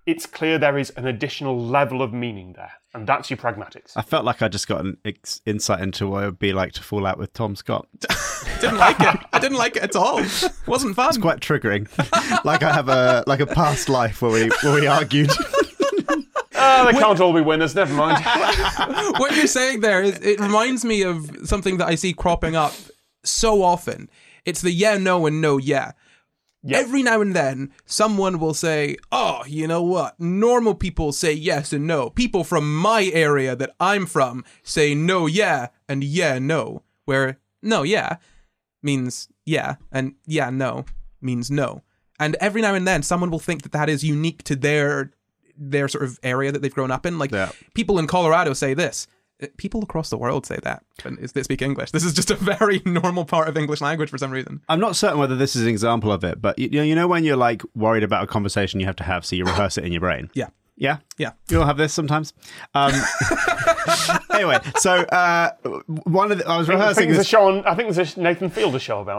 it's clear there is an additional level of meaning there. And that's your pragmatics. I felt like I just got an ex- insight into what it would be like to fall out with Tom Scott. Didn't like it. I didn't like it at all. Wasn't fun. It's quite triggering. Like I have a like a past life where we where we argued. Oh, they can't all be winners, never mind. What you're saying there is, it reminds me of something that I see cropping up so often. It's the yeah, no, and no, yeah. Yeah. Every now and then, someone will say, oh, you know what? Normal people say yes and no. People from my area that I'm from say no, yeah, and yeah, no. Where no, yeah means yeah, and yeah, no means no. And every now and then, someone will think that that is unique to their their sort of area that they've grown up in. Like, yeah. People in Colorado say this. People across the world say that, but they speak English. This is just a very normal part of English language for some reason. I'm not certain whether this is an example of it, but you know, you know when you're like worried about a conversation you have to have, so you rehearse it in your brain. Yeah. Yeah? Yeah. You all have this sometimes? Um, anyway, so uh, one of the, I was I think, rehearsing I think there's this... a show on, I think there's a Nathan Fielder show about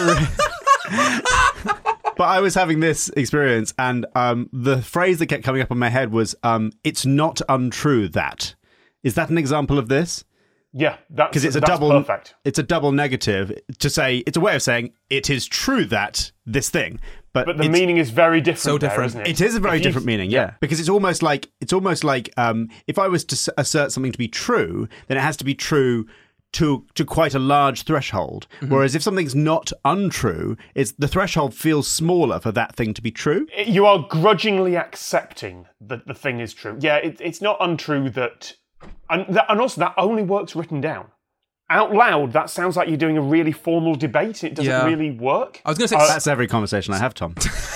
that. But I was having this experience, and um, the phrase that kept coming up in my head was, um, it's not untrue that. Is that an example of this? Yeah, that's, Because it's a that's double, perfect. It's a double negative to say, it's a way of saying, it is true that this thing. But, But the it's, meaning is very different. So there, different. isn't it? It is a very If you- different meaning, yeah. Because it's almost like it's almost like um, if I was to s- assert something to be true, then it has to be true to to quite a large threshold. Mm-hmm. Whereas if something's not untrue, it's the threshold feels smaller for that thing to be true. You are grudgingly accepting that the thing is true. Yeah, it, it's not untrue that, and that, and also that only works written down. Out loud, that sounds like you're doing a really formal debate. It doesn't Yeah. really work. I was going to say, Uh, That's every conversation I have, Tom.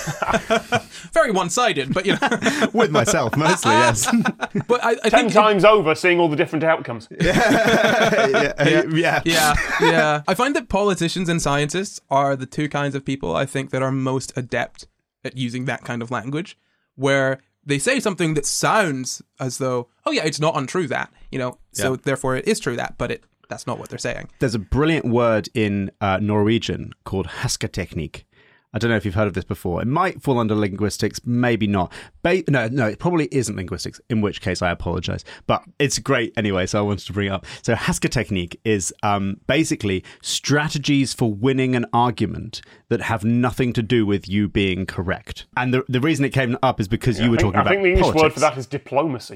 very one-sided, but you know. With myself, mostly, yes. But I, I Ten think times over, seeing all the different outcomes. yeah, yeah. yeah. yeah, yeah. I find that politicians and scientists are the two kinds of people I think that are most adept at using that kind of language, where they say something that sounds as though, oh yeah, it's not untrue that, you know, so Yeah. therefore it is true that, but it that's not what they're saying. There's a brilliant word in uh, Norwegian called hersketeknikk. I don't know if you've heard of this before. It might fall under linguistics, maybe not. Ba- no, no, it probably isn't linguistics, in which case I apologize. But it's great anyway, so I wanted to bring it up. So hersketeknikk is um, basically strategies for winning an argument that have nothing to do with you being correct. And the, the reason it came up is because you I were think, talking I about think the English politics. word for that is diplomacy.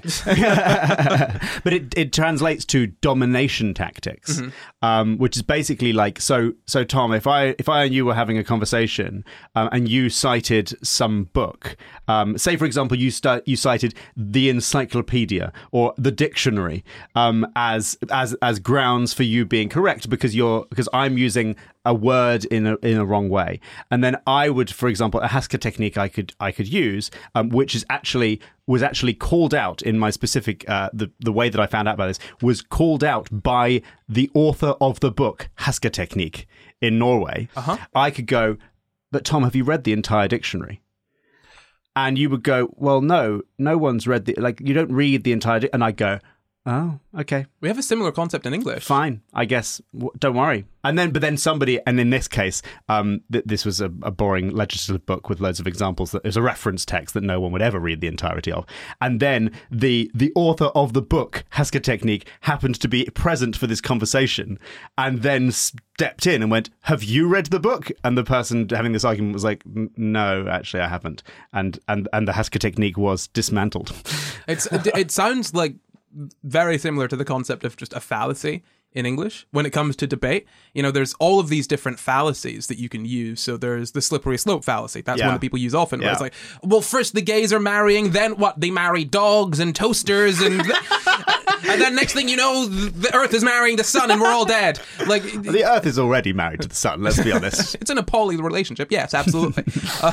But it, it translates to domination tactics, mm-hmm. um, which is basically like, so, so Tom, if I, if I and you were having a conversation um, and you cited some book, um, say, for example, you start, you cited the encyclopedia or the dictionary um, as, as, as grounds for you being correct because you're, because I'm using a word in a, in a wrong way. And then I would, for example, a hersketeknikk I could, I could use, um, which is actually, was actually called out in my specific, uh, the, the way that I found out about this was called out by the author of the book, Hersketeknikk, in Norway. Uh-huh. I could go, but Tom, have you read the entire dictionary? And you would go, well, no, no one's read the, like, you don't read the entire, di-. And I'd go, oh, okay. We have a similar concept in English. Fine, I guess. W- don't worry. And then, but then somebody, and in this case, um, th- this was a, a boring legislative book with loads of examples. That is a reference text that no one would ever read the entirety of. And then the the author of the book, Hersketeknikk, happened to be present for this conversation, and then stepped in and went, "Have you read the book?" And the person having this argument was like, "No, actually, I haven't." And and and the Hersketeknikk was dismantled. It's it, it sounds like very similar to the concept of just a fallacy in English when it comes to debate. You know, there's all of these different fallacies that you can use. So there's the slippery slope fallacy. That's Yeah. one that people use often. Where Yeah. it's like, well, first the gays are marrying, then what? They marry dogs and toasters, and and then next thing you know, the Earth is marrying the sun, and we're all dead. Like The Earth is already married to the sun. Let's be honest. it's in a poly relationship. Yes, absolutely. uh,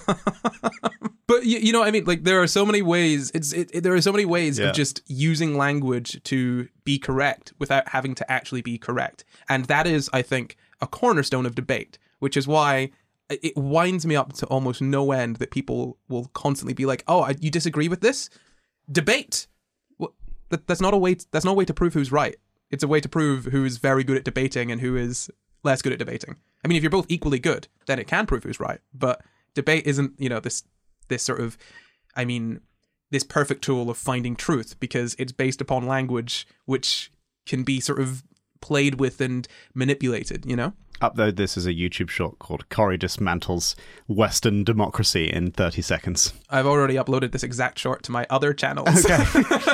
but you, you know what I mean? Like there are so many ways. It's it, it, there are so many ways Yeah. of just using language to be correct without having to actually be correct, and that is, I think, a cornerstone of debate. Which is why it winds me up to almost no end that people will constantly be like, "Oh, I- you disagree with this? Debate." Well, that, that's not a way. That's not a way to prove who's right. It's a way to prove who is very good at debating and who is less good at debating. I mean, if you're both equally good, then it can prove who's right. But debate isn't, you know, this this sort of I mean, this perfect tool of finding truth, because it's based upon language which can be sort of played with and manipulated, you know? Upload this as a YouTube short called Corey Dismantles Western Democracy in thirty seconds. I've already uploaded this exact short to my other channels. Okay.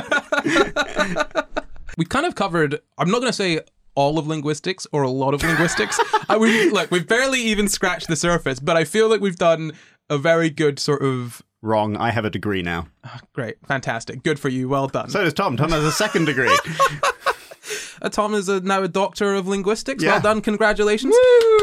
We've kind of covered, I'm not going to say all of linguistics or a lot of linguistics. I, we, look, we've barely even scratched the surface, but I feel like we've done a very good sort of... Wrong. I have a degree now. Oh, great. Fantastic. Good for you. Well done. So does Tom. Tom has a second degree. Uh, Tom is a, now a doctor of linguistics. Yeah. Well done. Congratulations.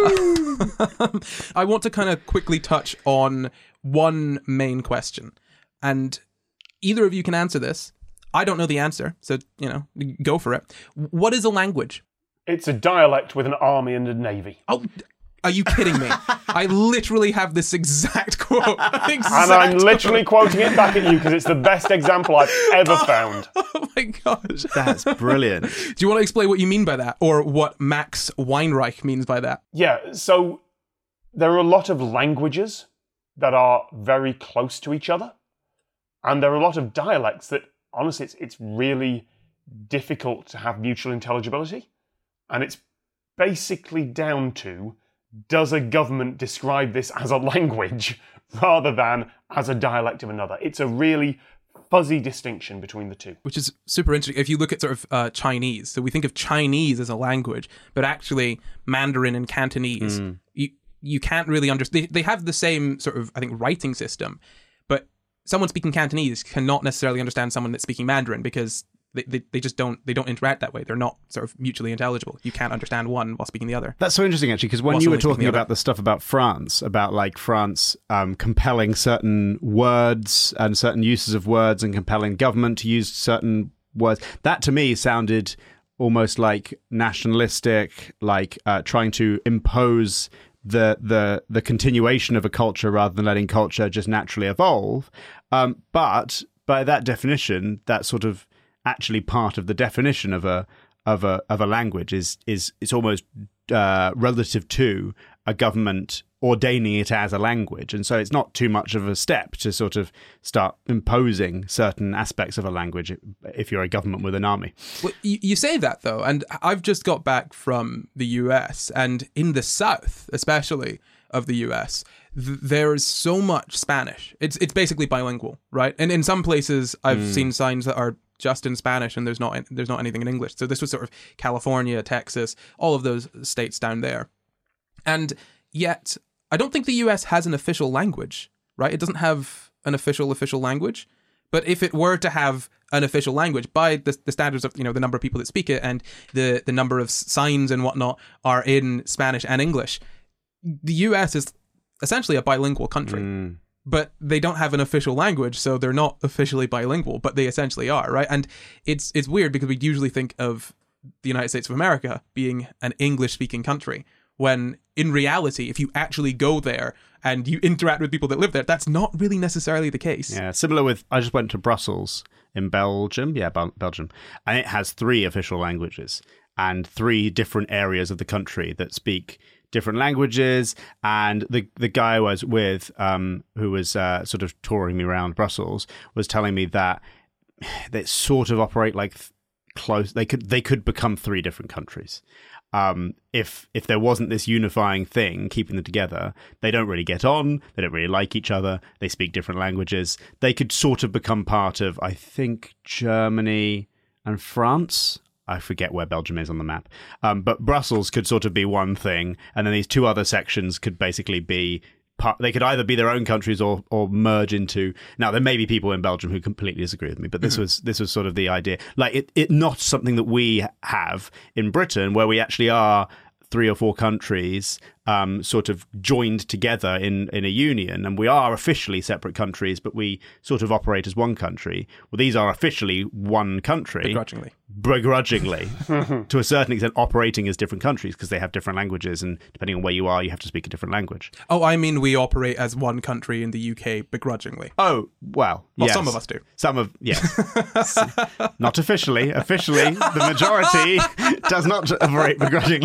I want to kind of quickly touch on one main question. And either of you can answer this. I don't know the answer, so, you know, go for it. What is a language? It's a dialect with an army and a navy. Oh, are you kidding me? I literally have this exact quote. Exact And I'm literally quote. quoting it back at you because it's the best example I've ever found. Oh my gosh. That's brilliant. Do you want to explain what you mean by that, or what Max Weinreich means by that? Yeah, so there are a lot of languages that are very close to each other. And there are a lot of dialects that, honestly, it's, it's really difficult to have mutual intelligibility. And it's basically down to, does a government describe this as a language rather than as a dialect of another? It's a really fuzzy distinction between the two. Which is super interesting. If you look at sort of uh, Chinese, so we think of Chinese as a language, but actually Mandarin and Cantonese, mm. you you can't really understand. They, they have the same sort of, I think, writing system, but someone speaking Cantonese cannot necessarily understand someone that's speaking Mandarin because They, they they just don't they don't interact that way. They're not sort of mutually intelligible. You can't understand one while speaking the other. That's so interesting, actually, because when While you were someone speaking talking the about other. the stuff about France, about like France um, compelling certain words and certain uses of words and compelling government to use certain words, that to me sounded almost like nationalistic, like uh, trying to impose the the the continuation of a culture rather than letting culture just naturally evolve. Um, but by that definition, that sort of actually part of the definition of a of a of a language is is it's almost uh, relative to a government ordaining it as a language, and so it's not too much of a step to sort of start imposing certain aspects of a language if you're a government with an army. Well, you, you say that though, and I've just got back from the U S, and in the South, especially of the U S, th- there is so much Spanish. It's it's basically bilingual, right? And in some places, I've mm. seen signs that are just in Spanish, and there's not there's not anything in English. So this was sort of California, Texas, all of those states down there. And yet, I don't think the U S has an official language, right? It doesn't have an official official language. But if it were to have an official language, by the, the standards of, you know, the number of people that speak it and the, the number of signs and whatnot are in Spanish and English, the U S is essentially a bilingual country. Mm. But they don't have an official language, so they're not officially bilingual, but they essentially are, right? And it's it's weird because we usually think of the United States of America being an English-speaking country, when in reality, if you actually go there and you interact with people that live there, that's not really necessarily the case. Yeah, similar with, I just went to Brussels in Belgium, yeah, Bel- Belgium, and it has three official languages and three different areas of the country that speak different languages. And the the guy I was with, um, who was uh, sort of touring me around Brussels, was telling me that they sort of operate like th- close. They could they could become three different countries um, if if there wasn't this unifying thing keeping them together. They don't really get on. They don't really like each other. They speak different languages. They could sort of become part of, I think, Germany and France. I forget where Belgium is on the map. Um, but Brussels could sort of be one thing, and then these two other sections could basically be part, they could either be their own countries or or merge into. Now there may be people in Belgium who completely disagree with me, but this mm-hmm. was this was sort of the idea. Like it, it not something that we have in Britain, where we actually are three or four countries um, sort of joined together in, in a union, and we are officially separate countries, but we sort of operate as one country. Well, these are officially one country. Begrudgingly. Begrudgingly, to a certain extent, operating as different countries because they have different languages, and depending on where you are, you have to speak a different language. Oh, I mean, we operate as one country in the U K begrudgingly. Oh, well, well yes. Some of us do. Some of, yes. Not officially. Officially, the majority does not operate begrudgingly.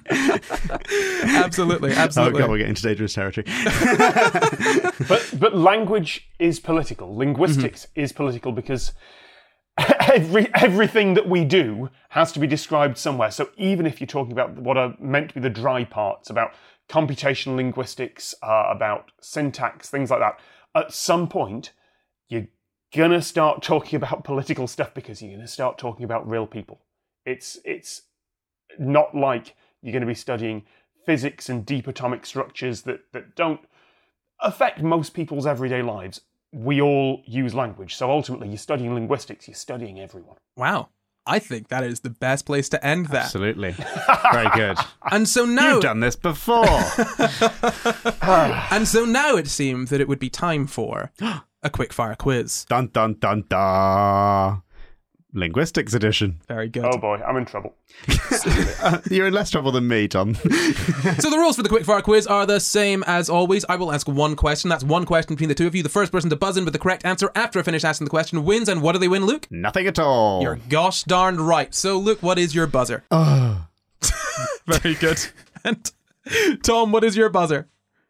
Absolutely, absolutely. Oh god, we're getting to dangerous territory. But but language is political. Linguistics Mm-hmm. is political because every everything that we do has to be described somewhere. So even if you're talking about what are meant to be the dry parts, about computational linguistics, uh, about syntax, things like that, at some point you're gonna start talking about political stuff because you're gonna start talking about real people. It's it's not like you're going to be studying physics and deep atomic structures that, that don't affect most people's everyday lives. We all use language. So ultimately, you're studying linguistics, you're studying everyone. Wow. I think that is the best place to end that. Absolutely. Very good. And so now... You've done this before. And so now it seemed that it would be time for a quickfire quiz. Dun dun dun dun. Linguistics edition. Very good. Oh boy, I'm in trouble. Uh, you're in less trouble than me, Tom. So the rules for the quickfire quiz are the same as always. I will ask one question. That's one question between the two of you. The first person to buzz in with the correct answer after I finish asking the question wins. And what do they win, Luke? Nothing at all. You're gosh darned right. So, Luke, what is your buzzer? Oh. Very good. And Tom, what is your buzzer?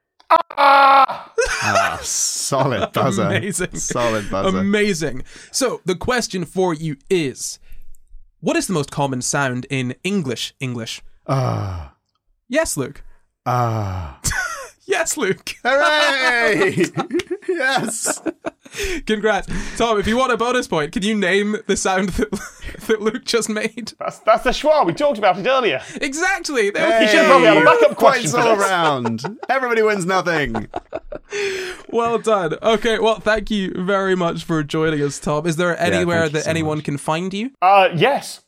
Ah, solid buzzer. Amazing. Solid buzzer. Amazing. So, the question for you is, what is the most common sound in English English? Ah. Yes, Luke. Ah. Yes, Luke. Hooray! Yes. Congrats. Tom, if you want a bonus point, can you name the sound that, that Luke just made? That's that's the schwa. We talked about it earlier. Exactly. There Hey, You should probably have a backup question points for all this. around. Everybody wins nothing. Well done. Okay, well, thank you very much for joining us, Tom. Is there anywhere thank you that so anyone much. can find you? Uh, yes.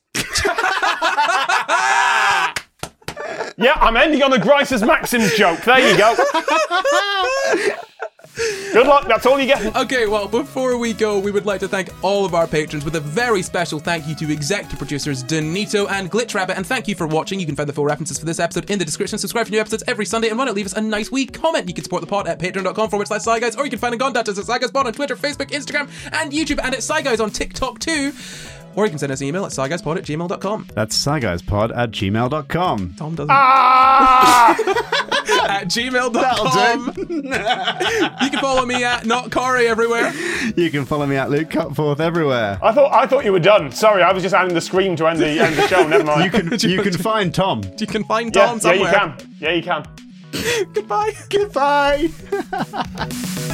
Yeah, I'm ending on the Grice's Maxims joke. There you go. Good luck. That's all you get. Okay, well, before we go, we would like to thank all of our patrons with a very special thank you to executive producers Donito and Glitch Rabbit, and thank you for watching. You can find the full references for this episode in the description. Subscribe for new episodes every Sunday, and why not leave us a nice wee comment? You can support the pod at patreon.com forward slash SciGuys, or you can find in contact us at SciGuysPod on Twitter, Facebook, Instagram, and YouTube, and at SciGuys on TikTok too. Or you can send us an email at SciGuysPod at gmail dot com. That's SciGuysPod at gmail dot com. Tom doesn't. Ah! At gmail dot com. You can follow me at Not Corey everywhere. You can follow me at Luke Cutforth everywhere. I thought I thought you were done. Sorry, I was just adding the scream to end the end the show. Never mind. You can you can find Tom. You can find yeah, Tom yeah, you somewhere. can. Yeah, you can. Goodbye. Goodbye.